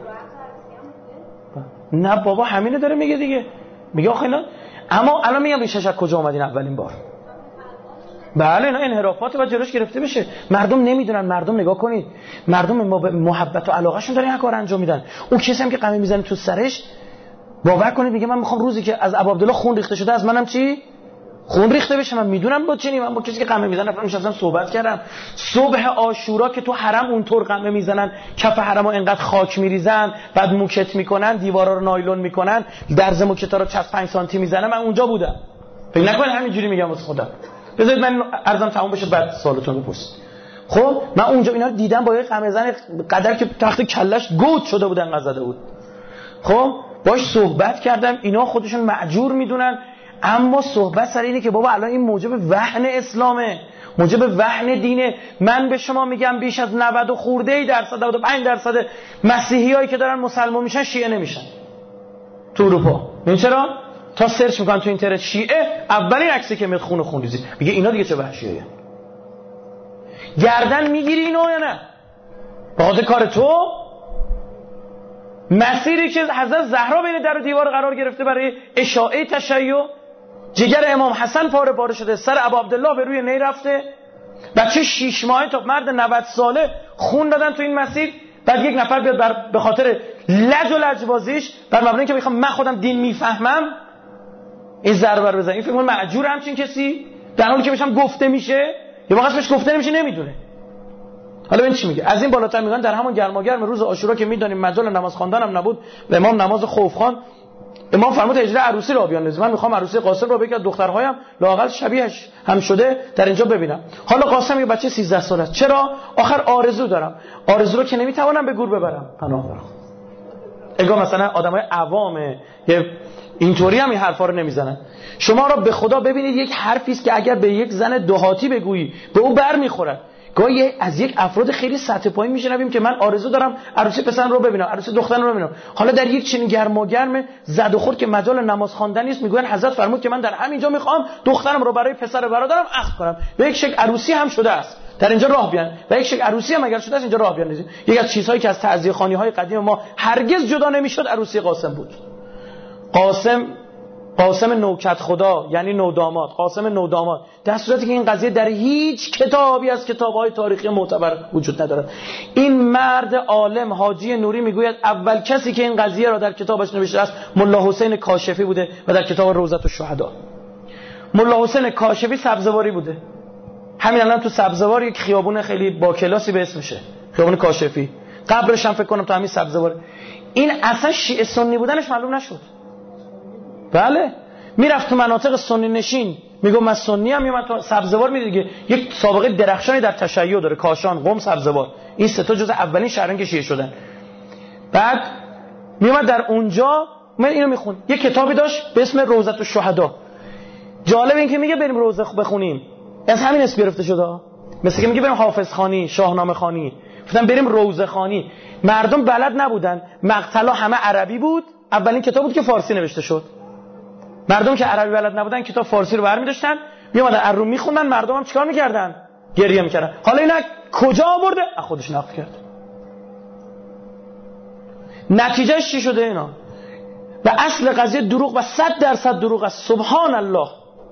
نه بابا همینه داره میگه دیگه. میگه آخه اینا، اما الان میگم ریشش از کجا اومدین اولین بار. بله اینا انحرافات باید جلوش گرفته بشه. مردم نمیدونن. مردم نگاه کنید، مردم محبت و علاقهشون داره این کار انجام میدن. اون کسی هم که قمه میزنه تو سرش، باور کنید میگه من میخوام روزی که از ابو عبدالله خون ریخته شده از منم چی خون ریخته بشه. من میدونم با چنین، من با کسی که قمه میزنه رفتم نشستم صحبت کردم. صبح عاشورا که تو حرم اونطور قمه میزنن، کف حرمو انقدر خاک میریزن، بعد موکت میکنن، دیوارا رو نایلون میکنن، درز موکتا رو چسب پنج سانتی میزنن. من اونجا بودم. فکر نکنید همینجوری میگم واسه خودم. بذارید من عرضم تموم بشه بعد سوالتون بپرسید. خب من اونجا اینا رو دیدم با یه قمه زن قدر که تخت کلش گود شده بود انقدر زده بود. خب باش صحبت کردم. اینا خودشون معجور میدونن، اما صحبت سر اینه که بابا الان این موجب وهن اسلامه، موجب وهن دینه. من به شما میگم بیش از نود و خورده درصد، نود و پنج درصد مسیحیایی که دارن مسلمان میشن شیعه نمیشن تو اروپا. این چرا؟ تا سرچ میکنن تو اینترنت شیعه، اولین عکسی که میاد خون خونریزی. میگه اینا دیگه چه وحشیه. گردن میگیری اینو یا نه؟ به خاطر کار تو مسیری که حضرت زهرا بین در و دیوار قرار گرفته برای اشاعه تشیع، جگر امام حسن پاره پاره شده، سر ابو عبدالله به روی نی رفته، بچه شش ماهه تا مرد نود ساله خون دادن تو این مسیر. بعد یک نفر بیاد بر به خاطر لج و لجبازیش بر مبنی که میخوام من خودم دین میفهمم این ضربه رو بزنه. این فکر کنم معجور همچین کسی، در حالی که بهشم گفته میشه یا واقعا بهش گفته نمیشه نمیدونه. حالا این چی میگه؟ از این بالاتر میگن در همون گرماگرم روز عاشورا که میدونیم مجال نماز خواندن هم نبود و امام نماز خوف خواند، امام فرمود هجله عروسی را بیاندازید. من میخوام عروسی قاسم را بگم دخترهایم لااقل شبیهش هم شده در اینجا ببینم. حالا قاسم یه بچه سیزده ساله است. چرا؟ آخر آرزو دارم. آرزو رو که نمیتوانم به گور ببرم. پناه برم. اگه مثلا آدمای عوامه یه اینطوری هم این حرفا رو نمیزنن. شما را به خدا ببینید یک حرفی است که اگر به یک زن دهاتی بگویی به او بر میخورد. گاهی از یک افراد خیلی سطح پایین میشنویم که من آرزو دارم عروسی پسرم رو ببینم، عروسی دخترم رو ببینم. حالا در یک چنین گرماگرم زد و خورد که مجال نماز خواندن نیست، میگن حضرت فرمود که من در همینجا میخوام دخترم رو برای پسر برادرم عقد کنم. به یک شکل عروسی هم شده است در اینجا راه بیان، و یک شکل عروسی هم اگر شده است اینجا راه بیان. یکی از چیزهایی که از تعزیه‌خوانی‌های قدیم ما هرگز جدا نمیشد عروسی قاسم بود. قاسم قاسم نوکت خدا یعنی نوداماد، قاسم نوداماد، در صورتی که این قضیه در هیچ کتابی از کتاب‌های تاریخی معتبر وجود ندارد. این مرد عالم حاجی نوری میگوید اول کسی که این قضیه را در کتابش نوشته است ملا حسین کاشفی بوده و در کتاب روضة الشهدا. ملا حسین کاشفی سبزواری بوده، همین الان تو سبزوار یک خیابون خیلی با کلاسی به اسمشه، خیابون کاشفی. قبرش هم فکر کنم تو همین سبزوار. این اصلا شیعه سنی بودنش معلوم نشد. بله میرفت تو مناطق سنی نشین میگم من سنی ام، میومد تو سبزوار میدید دیگه یک سابقه درخشانی در تشیع داره، کاشان، قم، سبزوار. این سه تا جز اولین شهرن که شیعه شدن. بعد میومد در اونجا من اینو میخون. یک کتابی داشت به اسم روضة الشهدا. جالب این که میگه بریم روضه بخونیم، از همین اسم گرفته شده. مثل که میگه بریم حافظ خانی، شاهنامه خانی، گفتن بریم روضه خانی. مردم بلد نبودن، مقتلا همه عربی بود، اولین کتاب بود که فارسی نوشته شد. مردم که عربی بلد نبودن کتاب فارسی رو برمی داشتن میومدن ارو میخوندن، مردم هم چیکار میکردن؟ گریه میکردن. حالا اینا کجا آورده؟ از خودش نقل کرد. نتیجهش چی شده اینا؟ و اصل قضیه دروغ و صد درصد دروغ است. سبحان الله.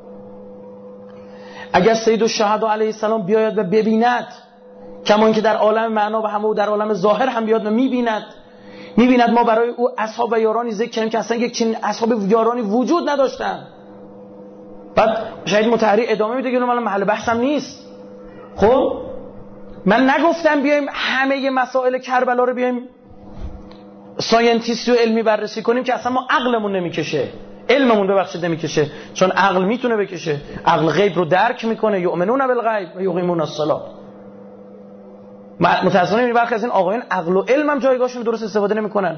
اگر سید الشهدا علیه السلام بیاید و ببیند، کما اینکه در عالم معنا و همه و در عالم ظاهر هم بیاد و میبیند، میبیند ما برای او اصحاب و یارانی ذکر کردیم که اصلا یک چنین اصحاب و یارانی وجود نداشتن. بعد شاید مطهری ادامه میده که اون محل بحثم نیست. خب من نگفتم بیایم همه مسائل کربلا رو بیایم ساینتیستی و علمی بررسی کنیم که اصلا ما عقلمون نمیکشه، علممون ببخشید نمیکشه، چون عقل میتونه بکشه. عقل غیب رو درک میکنه، یؤمنون بالغیب و یقیمون الصلاة. متأسفانه این برخی از این آقایان عقل و علم هم جایگاهشون درست استفاده نمیکنن.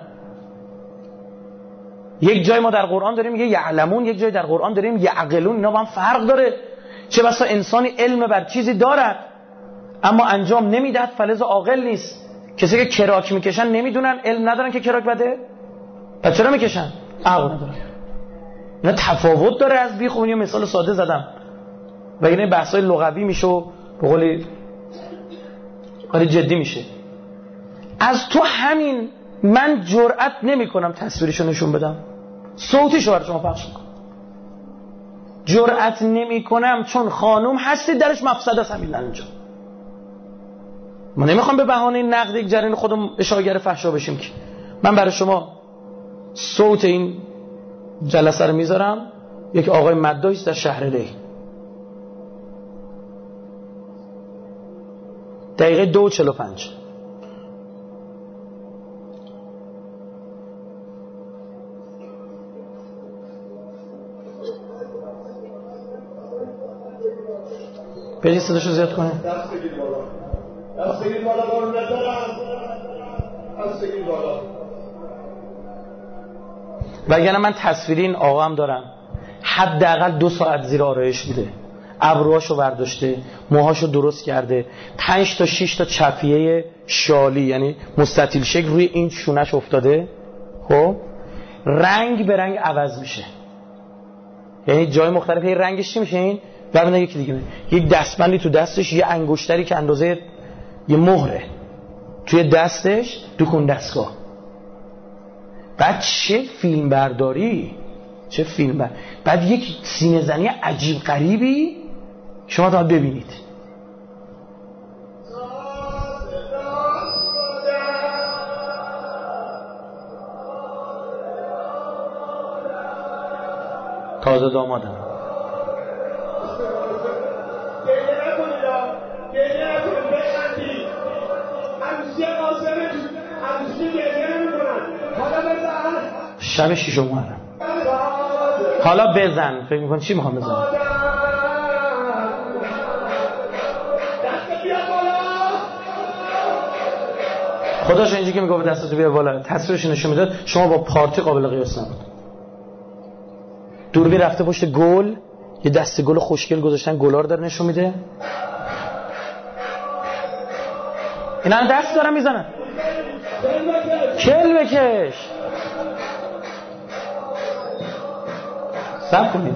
یک جای ما در قرآن داریم میگه یعلمون، یک جای در قرآن داریم یعقلون. اینا با هم فرق داره. چه بسا انسانی علم بر چیزی دارد اما انجام نمیدهد، فلذا عاقل نیست. کسی که کراک میکشن نمیدونن، علم ندارن که کراک بده، پس چرا میکشن؟ عقل ندارن. اینا تفاوت داره از بی خونی. مثال ساده زدم و این بحثای لغوی میشه و به قولی کاری جدی میشه. از تو همین من جرئت نمی کنم تصویرشو نشون بدم، صوتیشو برای شما پخش کنم. جرئت نمی کنم چون خانوم هستی درش مفسد است. همین اینجا من نمیخوام به بهانه نقد یک جریان خودم اشاعگر فحشا بشیم که من برای شما صوت این جلسه رو میذارم. یک آقای مداحی است در شهر ری، دقیقه دو چل و پنج. پیجی صداشو زیاد کنه. دست بگیر بالا، دست بگیر بالا، بالا ندارم، دست بگیر بالا. وگرنه من تصویری این آقا هم دارم، حداقل دو ساعت زیر آرایش بوده، ابروهاشو برداشته، موهاشو درست کرده، پنج تا شش تا چفیه شالی یعنی مستطیل شکل روی این شونش افتاده. خب رنگ به رنگ عوض میشه، یعنی جای مختلف هی رنگش چی میشه. این ببینید یکی دیگه، یک دستبندی تو دستش، یه انگشتری که اندازه یه مهره توی دستش، دکون دستگاه. بعد چه فیلم برداری، چه فیلم بر... بعد یک سینه زنی عجیب غریبی شما تا ببینید. تازه دامادم. شب شیشم محرم. حالا بزن. فکر می‌کنی چی می‌خوام بزنم؟ خداش اینجوری که میگه دستتو بیا بالا، تصویرش نشون میداد، شما با پارتی قابل قیاس نبود. دوربین رفته پشت گل، یه دسته گل خوشگل گذاشتن، گلا رو داره نشون میده. اینا دست دارن میزنن. کل بکش. صبر کنید.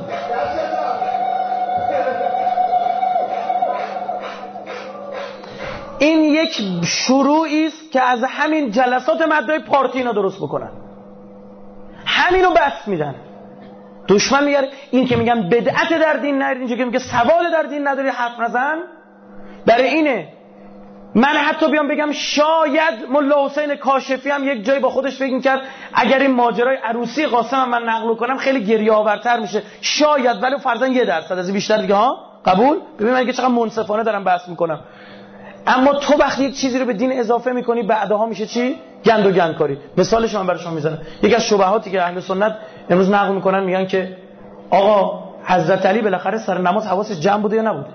این یک شروعی است که از همین جلسات مدعای پارتی اینا درست بکنن، همینو بس میدن. دشمن میگه این که میگن بدعت در دین نداری، اینجا که میگه سواد در دین نداری حرف نزن. برای اینه من حتی بیام بگم شاید ملا حسین کاشفی هم یک جایی با خودش فکر می‌کرد اگر این ماجرای عروسی قاسم هم من نقل کنم خیلی گریه آورتر میشه، شاید، ولی فرضاً یه درصد از بیشتر دیگه ها قبول. ببین من دیگه چقدر منصفانه دارم بحث میکنم. اما تو وقتی یک چیزی رو به دین اضافه میکنی بعدها میشه چی؟ گند و گند کاری. مثالش من برای شما میزنم. یکی از شبهاتی که اهل سنت امروز نقل میکنن میگن که آقا حضرت علی بالاخره سر نماز حواسش جمع بوده یا نبوده؟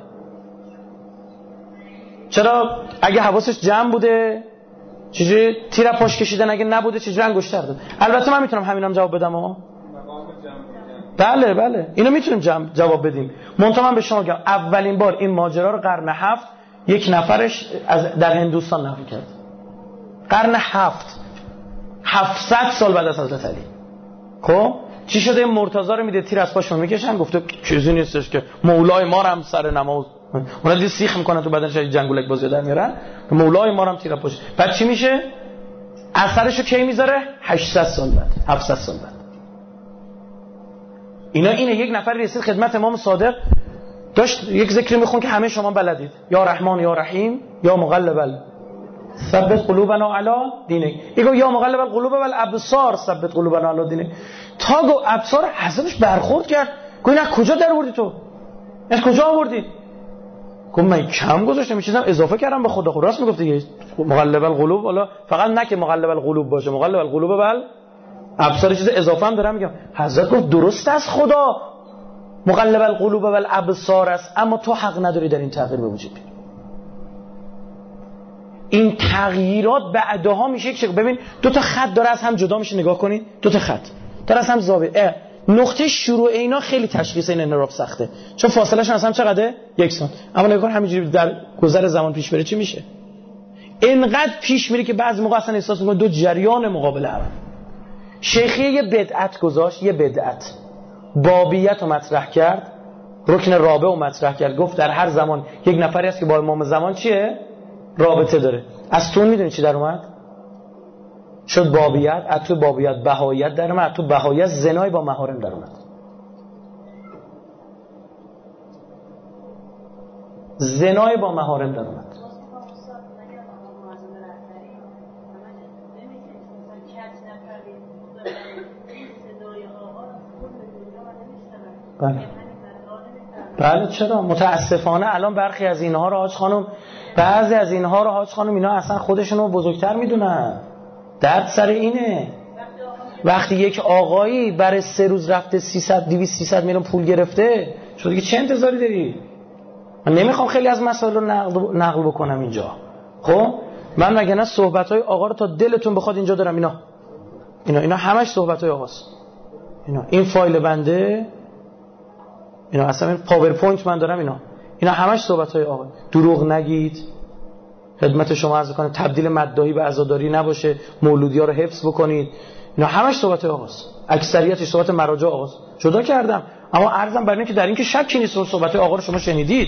چرا اگه حواسش جمع بوده چجوری تیر پاش کشیدن، اگه نبوده چجوری انگشتر داد؟ البته من میتونم همینم جواب بدم ها. بله بله اینو میتونیم جواب بدیم. منتها من به شما میگم اولین بار این ماجرا رو قرن هفت یک نفرش از در هندوستان نقل کرد. قرن هفت هفتصد سال بعد از حضرت علی. خب چی شده؟ مرتضی رو میده تیر از پاشون میکشن، گفته چیزی نیستش که مولای ما هم سر نماز اونا دی سیخ میکنن تو بدنش جنگولک بازی در میارن، مولای ما هم تیر پاش. بعد چی میشه؟ اثرشو کی میذاره؟ هشتصد سال بعد، هفتصد سال بعد. اینا اینه یک نفر رسید خدمت امام صادق داشت یک ذکری میخون که همه شما بلدید، یا رحمان یا رحیم یا مقلب ثبت قلوبنا علی دینک. ایگو یا مقلب القلوب والابصار ثبت قلوبنا علی دینک. تا گو ابصار حسابش برخورد کرد. گویا نه کجا در آوردی تو؟ از کجا آوردی؟ گفت من کم گذاشتم، این چیزام اضافه کردم به خدا. خود راست میگفت دیگه. مقلب القلوب، والا فقط نه که مقلب القلوب باشه، مقلب القلوب بل ابصار چیز اضافه هم دارم میگم. حضرت گفت درست است خدا مقلب القلوب والابصار است، اما تو حق نداری در این تغییر به وجود بیاری. این تغییرات بعدها میشه یک شکل. ببین دو تا خط داره از هم جدا میشه، نگاه کنید دو تا خط داره از هم زاویه. نقطه شروع اینا خیلی تشخیص این انحراف سخته، چون فاصله شون از هم چقدره؟ یک سانت. اما نگاه کن همینجوری در گذر زمان پیش بره چی میشه؟ اینقدر پیش میره که بعضی موقع اصلا احساس میکنه دو جریان مقابل هم. شیخی یه بدعت گذاشت، یه بدعت بابیت رو مطرح کرد، رکن رابع رو مطرح کرد، گفت در هر زمان یک نفری هست که با امام زمان چیه؟ رابطه داره. از تو میدونی چی در اومد؟ شد بابیت، از تو بابیت بهاییت در اومد، از تو بهاییت زنای با محارم در اومد. زنای با محارم در اومد. بله بله چرا؟ متاسفانه الان برخی از اینها رو حاج خانم، بعضی از اینها رو حاج خانم اینا اصلا خودشونو بزرگتر میدونن. درد سر اینه وقتی یک آقایی برای سه روز رفته سیصد دویست سیصد میلیون پول گرفته، شما دیگه چه انتظاری داری؟ من نمیخوام خیلی از مسائل رو نقل, نقل بکنم اینجا. خب من مگه نه صحبت‌های آقا رو تا دلتون بخواد اینجا دارم. اینا اینا اینا همش صحبت‌های آقاست. اینا این فایل بنده، اینا اصلا این پاورپوینت من دارم، اینا اینا همش صحبت‌های آقا. دروغ نگید، خدمت شما عرض کنم تبدیل مداحی به عزاداری نباشه، مولودی‌ها رو حفظ بکنید. اینا همش صحبت آقاست، اکثریتش صحبت مراجع آقاست. جدا کردم اما عرضم بر اینه که در این که شکی نیست صحبت آقا رو شما شنیدید.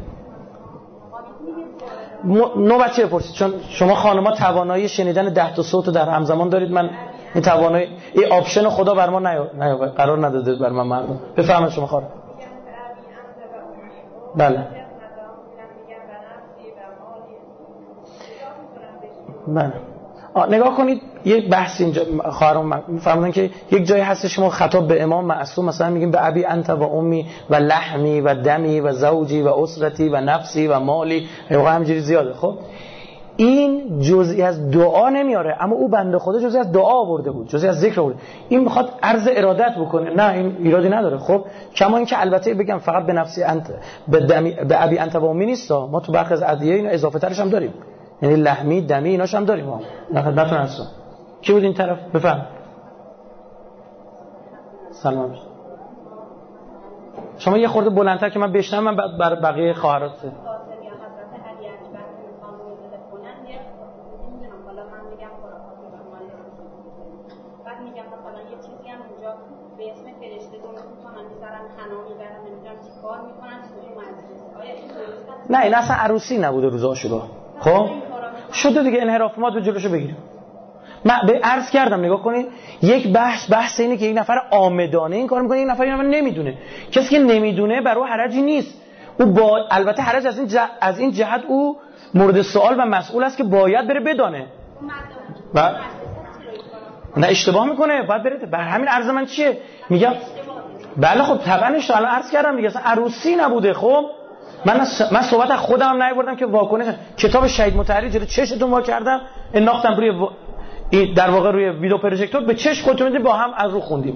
نوبتی بپرسید، چون شما خانم‌ها توانایی شنیدن ده تا صوت در همزمان دارید. من این توانایی این آپشن خدا بر ما نیا نیا قرار نداده بر من مردم. بفهمید شما خانم. بله بله نگاه کنید یک بحث اینجا خواهرام میفهمن که یک جایی هست شما خطاب به امام معصوم مثلا میگیم به ابی انت و امی و لحمی و دمی و زوجی و اسرتی و نفسی و مالی، واقعا همینجوری زیاده. خب این جزئی از دعا نمیاره، اما او بنده خدا جزئی از دعا آورده بود، جزئی از ذکر آورده. این میخواد عرض ارادت بکنه، نه این ایرادی نداره. خب کما اینکه البته بگم فقط به نفسی انت به دمی به ابی انت و امی نیست، ما تو برخی از ادعیه اینا اضافه ترش هم داریم، یعنی لحمی دمی ایناش هم داریم. ما نه خدمتتون هستم. کی بود این طرف؟ بفهم. سلام. شما یه خورده بلندتر که من بشنوم، من بعد بر بقیه خواهرات به اسم فرشته دو میکنن میذارن حنا میبرن نمیدونم چی کار میکنن تو مدرسه. آیا این درست است؟ نه این اصلا عروسی نبوده روز عاشورا. خب شده دیگه انحراف ما تو جلوشو بگیریم. من به عرض کردم نگاه کنید، یک بحث بحث اینه که یک نفر عامدانه این کار میکنه، یک نفر این نفر نمیدونه. کسی که نمیدونه برای حرجی نیست. او با البته حرج از این جه... از این جهت او مورد سوال و مسئول است که باید بره بدانه. و نه اشتباه میکنه، باید بره. بر همین عرض من چیه میگم؟ بله خب طبعا اشتباه الان عرض کردم دیگه، اصلا عروسی نبوده. خب من من صحبت از خودم هم نیاوردم که واکنش کتاب شهید مطهری جلوی چشتون وا کردم، انداختم روی و... در واقع روی ویدیو پروژکتور، به چش خودتون با هم از رو خوندیم.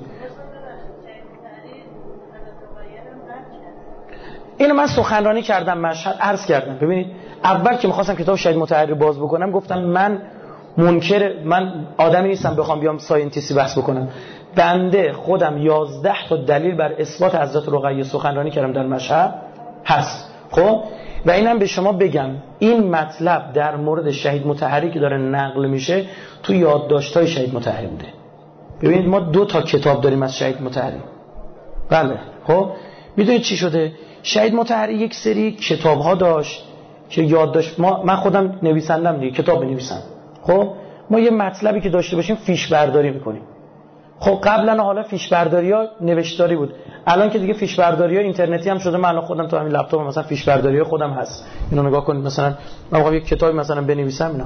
اینو من سخنرانی کردم، مشهد عرض کردم. ببینید اول که می‌خواستم کتاب شهید مطهری باز بکنم گفتم من منکر، من آدمی نیستم بخوام بیام ساینتیستی بحث بکنم. بنده خودم یازده تا دلیل بر اثبات حضرت رقیه سخنرانی کردم در مشهد هست. خب و اینم به شما بگم این مطلب در مورد شهید مطهری که داره نقل میشه تو یادداشت‌های شهید مطهری بوده. ببینید ما دو تا کتاب داریم از شهید مطهری. بله خب میدونید چی شده؟ شهید مطهری یک سری کتاب‌ها داشت که یادداشت، ما من خودم نویسندم دیگه، کتاب بنویسم. خب ما یه مطلبی که داشته باشیم فیش برداری میکنیم. خب قبلا حالا فیش برداری‌ها نوشتاری بود، الان که دیگه فیش برداری‌ها اینترنتی هم شده. من الان خودم تو همین لپتاپم مثلا فیش برداری‌ها خودم هست. اینو نگاه کنید، مثلا من می‌خوام یک کتابی مثلا بنویسم، اینا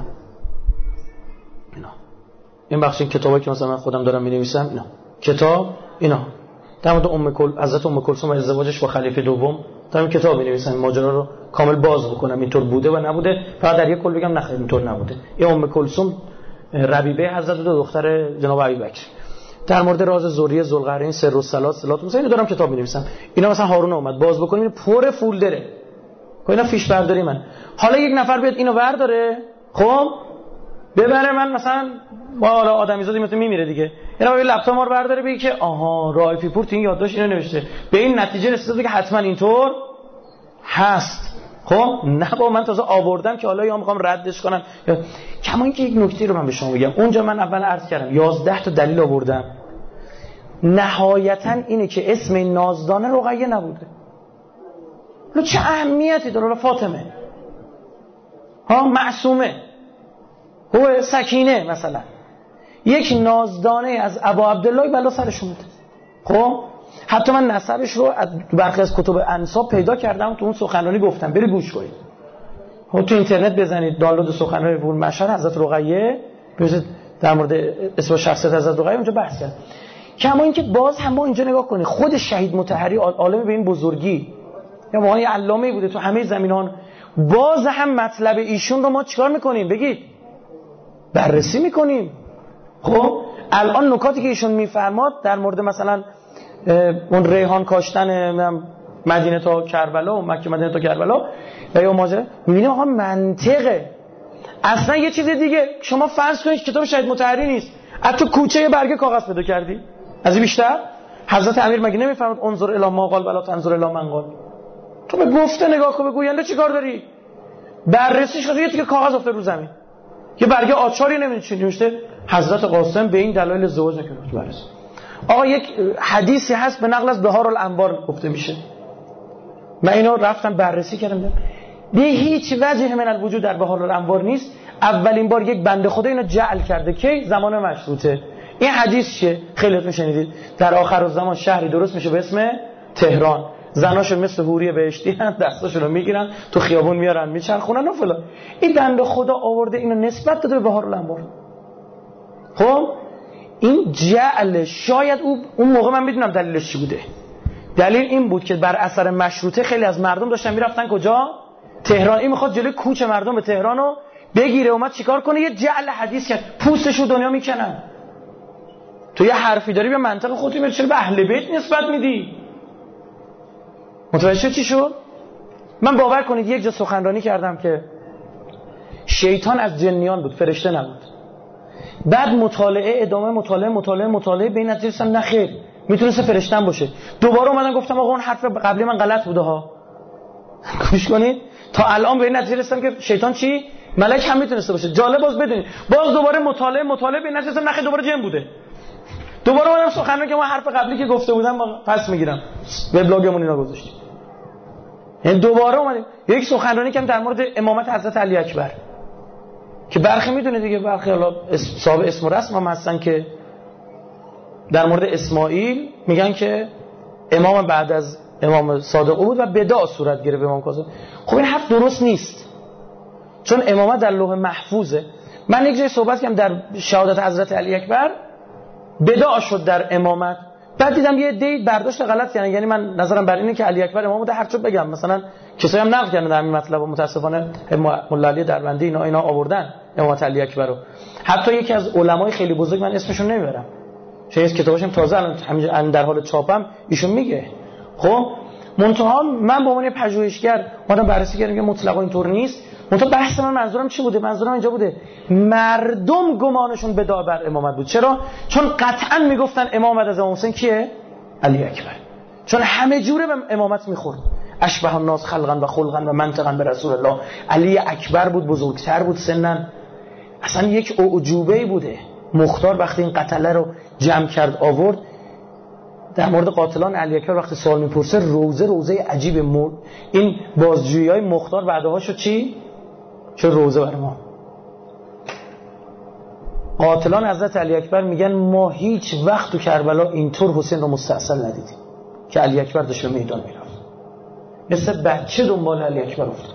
اینا این بخش این کتابایی که مثلا من خودم دارم می‌نویسم، اینا کتاب، اینا در مورد ام کل حضرت ام کلثوم و ازدواجش با خلیفه دوم دارم کتاب می‌نویسم، ماجرا رو کامل باز بکنم اینطور بوده و نبوده، فقط در یک کل بگم نه اینطور نبوده. این ام کلثوم ربیبه حضرت دو دختر جناب ابوبکر، در مورد راز زوریه ذوالقرنین، سر الصلات، صلات مثلا اینو دارم کتاب می‌نویسم. اینا مثلا هارون اومد باز بکنیم، این پر فولدره. خب اینا فیش برداری من. حالا یک نفر بیاد اینو برداره، خب ببره، من مثلا ما حالا آدمیزادی مثلا میمیره دیگه، اینا با لپتاپ ما رو برداره بگه که آها رائفی پور تو این یادداشت اینو نوشته، به این نتیجه رسیده که حتما اینطور هست. خب نه با من تازه آوردم که حالا یا میخوام ردش کنم. کما اینکه یک نکته رو من به شما بگم، اونجا من اول عرض کردم یازده تا دلیل آوردم، نهایتا اینه که اسم این نازدانه رقیه نبوده. حالا چه اهمیتی داره؟ فاطمه ها، معصومه، هو سکینه، مثلا یک نازدانه از ابا عبدالله بلا سرش اومده. خب حتی من نسبش رو برخی از کتب انساب پیدا کردم، تو اون سخنرانی گفتم، برید گوش کنید. خب تو اینترنت بزنید دانلود سخنرانی بود مشهد حضرت رقیه، ببینید در مورد اسم شخصیت حضرت رقیه اونجا بحث کرد. کما اینکه باز هم ما اینجا نگاه کنید، خود شهید مطهری عالم به این بزرگی یا واقعا یه علامه‌ای بوده تو همه زمینان، باز هم مطلب ایشون رو ما چیکار میکنیم؟ بگید بررسی میکنیم. خب الان نکاتی که ایشون میفرماد در مورد مثلا اون ریحان کاشتن مدینه تا کربلا و مکه مدینه تا کربلا و یا ماجرا، میبینیم آقا منطقه. اصلا یه چیز دیگه، شما فرض کنید کتاب شهید مطهری نیست، از تو کوچه یه برگه کاغذ پیدا کردی، از این بیشتر حضرت امیر مگه نمیفرماد انظر الی ما قال ولا تنظر الی من قال؟ تو به گفته نگاه کن، به گوینده چیکار داری؟ بررسیش کن. یه تیکه کاغذ افتاد رو زمین، یه برگه آچاری نمیدونی چی نوشته، حضرت قاسم به این دلایل ازدواج نکرد. بررسی آقا یک حدیثی هست به نقل از بهار الانوار گفته میشه، من اینو رفتم بررسی کردم، به هیچ وجه من الوجود در بهار الانوار نیست. اولین بار یک بنده خدا اینو جعل کرده کی؟ زمان مشروطه. این حدیث چیه؟ خیلیتون شنیدید، در آخر الزمان شهری درست میشه به اسم تهران، زناشو مثل حوری بهشتی هستن، دستاشون رو میگیرن تو خیابون میارن میچرخونن و فلان. این بنده خدا آورده اینو نسبت داده به بهار الانوار. خب این جعل، شاید او اون موقع من میدونم دلیلش چی بوده. دلیل این بود که بر اثر مشروطه خیلی از مردم داشتن میرفتن کجا؟ تهران. این میخواد جلوی کوچ مردم به تهرانو بگیره، اومد چیکار کنه؟ یه جعل حدیث کرد، پوستشو دنیا میکنن. تو یه حرفی داری به منطق خودت میری، چرا به اهل بیت نسبت میدی؟ متوجه چی شد؟ من باور کنید یک جا سخنرانی کردم که شیطان از جنیان بود، فرشته نبود. بعد مطالعه ادامه مطالعه مطالعه مطالعه به این نتیجه رسیدم نه خیر، میتونسته فرشته باشه. دوباره اومدن گفتم آقا اون حرف قبلی من غلط بوده ها. گوش کنید، تا الان به این نتیجه رسیدم که شیطان چی؟ ملک هم میتونسته باشه. جالب باز بدونید، باز دوباره مطالعه مطالعه به این نتیجه رسیدم نه خیر، دوباره جن بوده. دوباره اومدم سخنرانی که ما حرف قبلی که گفته بودم پس میگیرم، وبلاگمون اینا گذاشتیم. یعنی دوباره اومدیم یک سخنرانی کردم در مورد امامت حضرت علی اکبر. که برخی میدونه دیگه، برخی حالا صاحب اسم و رسم هم هستن که در مورد اسماعیل میگن که امام بعد از امام صادق بود و بدعا صورت گرفت امام کاظم. خب این حرف درست نیست، چون امامت در لوح محفوظه. من یک جای صحبت کردم در شهادت حضرت علی اکبر بدعا شد در امامت، بعد دیدم یه عده‌ای برداشت غلط کردن. یعنی من نظرم بر اینه که علی اکبر امام بوده، هر چه بگم مثلا کسایی هم نقد کردن در این مطلب و متاسفانه مولا علی دربندی اینا اینا آوردن امامت علی اکبر رو. حتی یکی از علمای خیلی بزرگ، من اسمشون نمیبرم چون از کتاباشم تازه الان همین در حال چاپم، ایشون میگه خب منتها من به عنوان پژوهشگر اومدم بررسی کردم که مطلقاً اینطور نیست. منتها بحث من منظورم چی بوده؟ منظورم اینجا بوده مردم گمانشون بدعا بر امامت بود. چرا؟ چون قطعاً میگفتن امام بعد از امام حسین کیه؟ علی اکبر، چون همه جوره به امامت میخورد. اشبه الناس خلقا و خلقا و منطقا به رسول الله. علی اکبر بود، بزرگتر بود سنن، اصلا یک اعجوبه‌ای بوده. مختار وقتی این قتله رو جمع کرد آورد، در مورد قاتلان علی اکبر وقتی سوال میپرسه روزه روزه عجیب مور. این بازجویی‌های مختار بعدها شد چی؟ شد روزه بر ما. قاتلان حضرت علی اکبر میگن ما هیچ وقت تو کربلا اینطور حسین رو مستاصل ندیدیم که علی اکبر داشت به میدان میرفت، مثل بچه دنبال علی اکبر افتاد،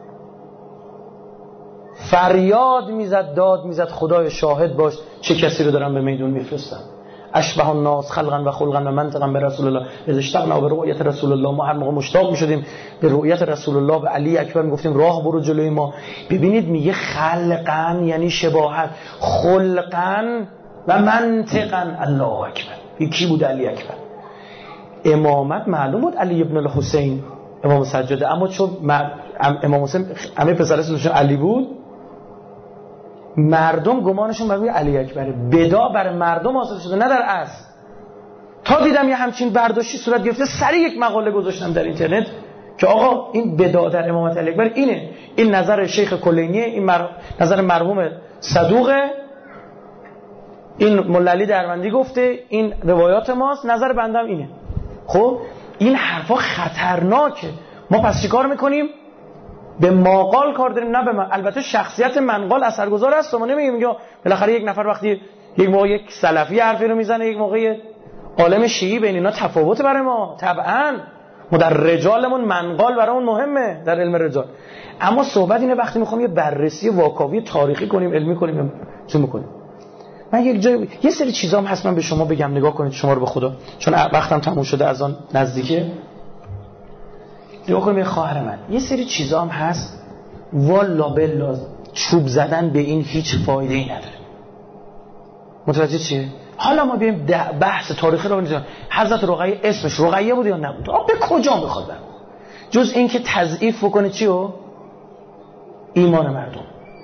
فریاد میزد، داد میزد خدای شاهد باش چه کسی رو دارن به میدون میفرستن. اشبه الناس خلقا و خلقا و منطقا به رسول الله. اذا اشتقنا به رؤیت رسول الله، ما هر موقع مشتاق میشدیم به رؤیت رسول الله به علی اکبر میگفتیم راه برو جلوی ما. ببینید میگه خلقا یعنی شباهت، خلقا و منطقا الله اکبر. یکی بود علی اکبر. امامت معلوم بود علی ابن الحسین امام سجاده، اما چون امام حسین همه پسرش علی بود، مردم گمانشون بر روی علی اکبره. بدعا برای مردم حاصل شده نه در اصل. تا دیدم یه همچین برداشتی صورت گرفته، سریع یک مقاله گذاشتم در اینترنت که آقا این بدعا در امامت علی اکبر اینه، این نظر شیخ کلینیه، این مر... نظر مرحوم صدوقه، این مولا علی دربندی گفته، این روایات ماست، نظر بنده هم اینه. خب این حرفا خطرناکه. ما پس چیکار میکنیم؟ به ماقال کار داریم نه به من. البته شخصیت منقال اثرگذار است، ما نمیگیم میگه بالاخره یک نفر وقتی یک موقع یک سلفی حرفی رو میزنه، یک موقع عالم شیعی، بین اینا تفاوت برای ما طبعا. ما در رجالمون منقال برامون مهمه در علم رجال، اما صحبت اینه وقتی میخوام یه بررسی واکاوی تاریخی کنیم، علمی کنیم، چه میکنیم. من یک جای یه سری چیزام هست من به شما بگم، نگاه کنید شما رو به خدا، چون وقتم تموم شده از آن نزدیکه. نگاه کنید خواهر من، یه سری چیزا هم هست والا بالله چوب زدن به این هیچ فایده‌ای نداره. متوجه چیه؟ حالا ما بیایم بحث تاریخی رو بنویسیم. حضرت رقیه اسمش رقیه بود یا نبود؟ آ به کجا میخواد بره؟ جز این که تضعیف بکنه چیو؟ ایمان مردم.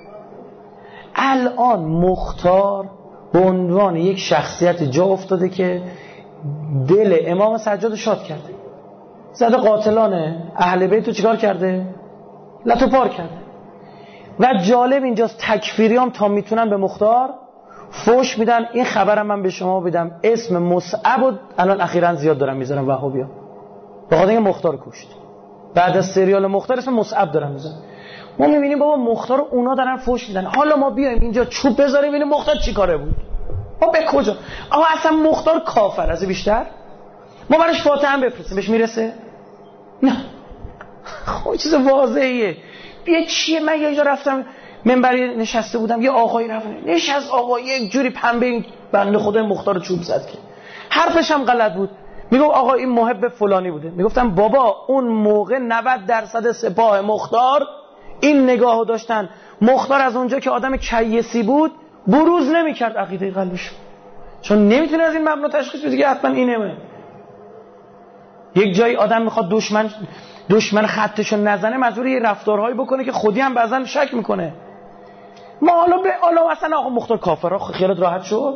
الان مختار به عنوان یک شخصیت جا افتاده که دل امام سجاد شاد کرده، زده قاتلان اهل بیت رو چیکار کرده؟ لتو پار کرده. و جالب اینجاست تکفیریام تا میتونن به مختار فوش میدن. این خبرم من به شما بدم، اسم مصعب الان اخیراً زیاد دارن میذارن وهابیا، به خاطر اینکه مختار کشت. بعد از سریال مختار اسم مصعب دارن میذارن. ما میبینیم بابا مختار رو اونا دارن فوش میدن. حالا ما بیایم اینجا چوب بذاریم ببینیم مختار چیکاره بود. ما به کجا؟ آقا اصلا مختار کافر از بیشتر. ما براش فاتحه هم بفرستیم بهش میرسه؟ نه. خب چیز واضحیه. بیا چیه؟ من یه جا رفتم منبری نشسته بودم، یه آقایی رفت نشست، آقا یک جوری پنبه این بنده خدا مختار چوب زد که حرفش هم غلط بود. میگم آقا این محب فلانی بوده. میگفتم بابا اون موقع نود درصد سپاه مختار این نگاهو داشتن. مختار از اونجا که آدم کیسی بود بروز نمیکرد عقیده قلبش، چون نمیتونه از این مبنا تشخیص بده که حتما اینه. یک جایی آدم میخواد دشمن دشمن خطشو نزنه، مجبور یه رفتارهایی بکنه که خودی هم بعضن شک میکنه. ما حالا به حالا اصلا آقا مختار کافر، خیالت راحت شد؟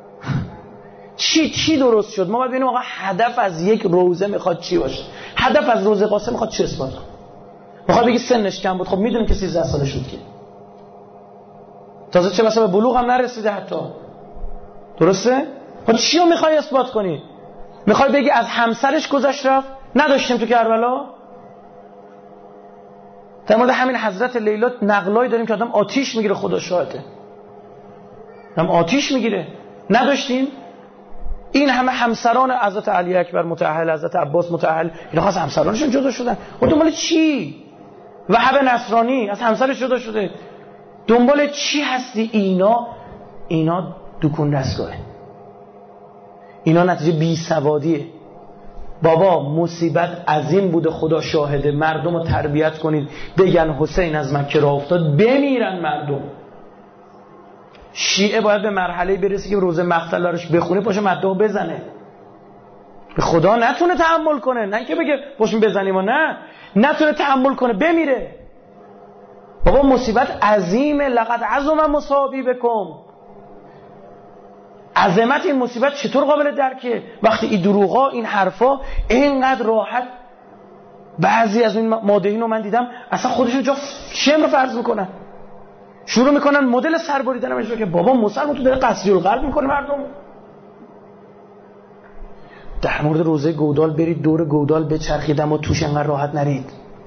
چی چی درست شد؟ ما باید ببینیم آقا هدف از یک روزه میخواد چی باشه. هدف از روزه قاسم میخواد چی اثبات کنه؟ میخواد بگی سنش کم بود. خب میدونیم که سیزده ساله شد که تازه چه بسا به بلوغ هم نرسیده حتی. درسته؟ خب چی رو میخوای اثبات کنی؟ میخوای بگی از همسرش گذشت رفت؟ نداشتیم تو کربلا؟ در مورد همین حضرت لیلا نقلایی داریم که آدم آتیش میگیره، خدا شاهده، آدم آتیش میگیره. نداشتیم؟ این همه همسران حضرت علی اکبر متأهل، حضرت عباس متأهل، اینا از همسرانشون جدا شدن. و دنبال چی؟ وهب نصرانی از همسرش جدا شده، دنبال چی هستی؟ اینا اینا دکون دستگاهه، اینا نتیجه بیسوادیه. بابا مصیبت عظیم بوده، خدا شاهده. مردم رو تربیت کنید بگن حسین از مکه راه افتاد، بمیرن مردم. شیعه باید به مرحله برسه که روز مقتل دارش بخونه پاشه مدعو بزنه، به خدا نتونه تحمل کنه، نه که بگه پاشیم بزنیم و نه نتونه تحمل کنه بمیره. بابا مصیبت عظیمه. لقد عظم مصابیبکم. عظمت این مصیبت چطور قابل درکه؟ وقتی این دروغا، این حرفا اینقدر راحت، بعضی از این مادهین رو من دیدم اصلا خودشون جا شمر فرض میکنن، شروع میکنن مدل سربریدن همش که بابا مسلمان تو داره قصری القلب میکنه مردم. در مورد روزه گودال برید دور گودال بچرخید اما توش انقدر راحت نرید.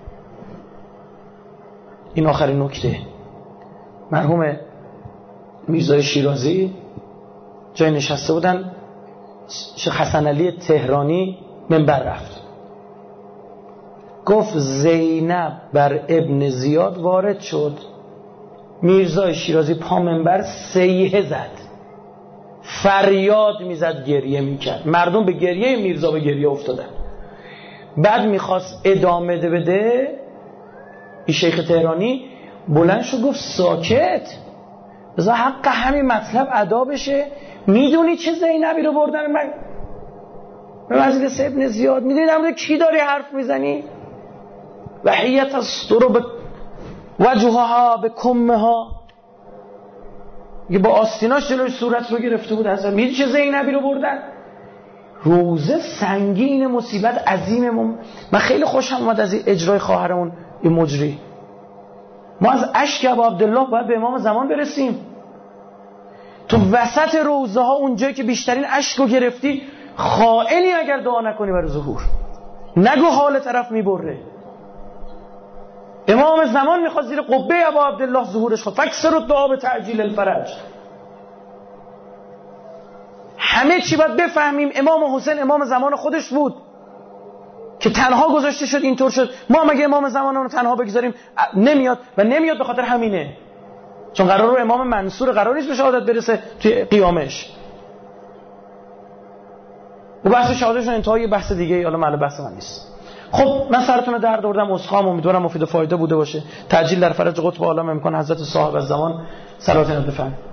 این آخرین نکته. مرحوم میرزای شیرازی جای نشسته بودن، شیخ حسن علی تهرانی منبر رفت، گفت زینب بر ابن زیاد وارد شد. میرزای شیرازی پا منبر صیحه زد، فریاد میزد، گریه میکرد. مردم به گریه میرزا به گریه افتادن. بعد میخواست ادامه بده، این شیخ تهرانی بلند شد گفت ساکت، بذار حق همین مطلب ادا بشه. میدونی چه زینبی رو بردن من به مجلس ابن زیاد؟ میدونی در مورد کی داری حرف میزنی؟ وحیت استرو به وجهها به کمها، یه با آستیناش جلوی صورت رو گرفته بود. اصلا میدونی چه زینبی رو بردن؟ روزه سنگین، مصیبت عظیممون. من خیلی خوشم اومد از این اجرای خواهرمون این مجری. ما از اشک ابا عبدالله باید به امام زمان برسیم. تو وسط روزه ها اونجایی که بیشترین اشک رو گرفتی، خائنی اگر دعا نکنی برای ظهور. نگو حال طرف میبره. امام زمان میخواد زیر قبه ابا عبدالله ظهورش خود فکسر الدعا به تعجیل الفرج. همه چی باید بفهمیم. امام حسین امام زمان خودش بود که تنها گذاشته شد، اینطور شد. ما مگه امام زمانمون رو تنها بگذاریم؟ نمیاد و نمیاد به خاطر همینه، چون قرار رو امام منصور قرار نیست به شهادت برسه توی قیامش. و بحث شهادتش انتهای بحث دیگه، حالا محل بحث من نیست. خب من سرتون رو درد آوردم، عذرخواهم، امیدوارم مفید و فایده بوده باشه. تعجیل در فرج قطب عالم امکان حضرت صاحب الزمان صلوات بفرمایید.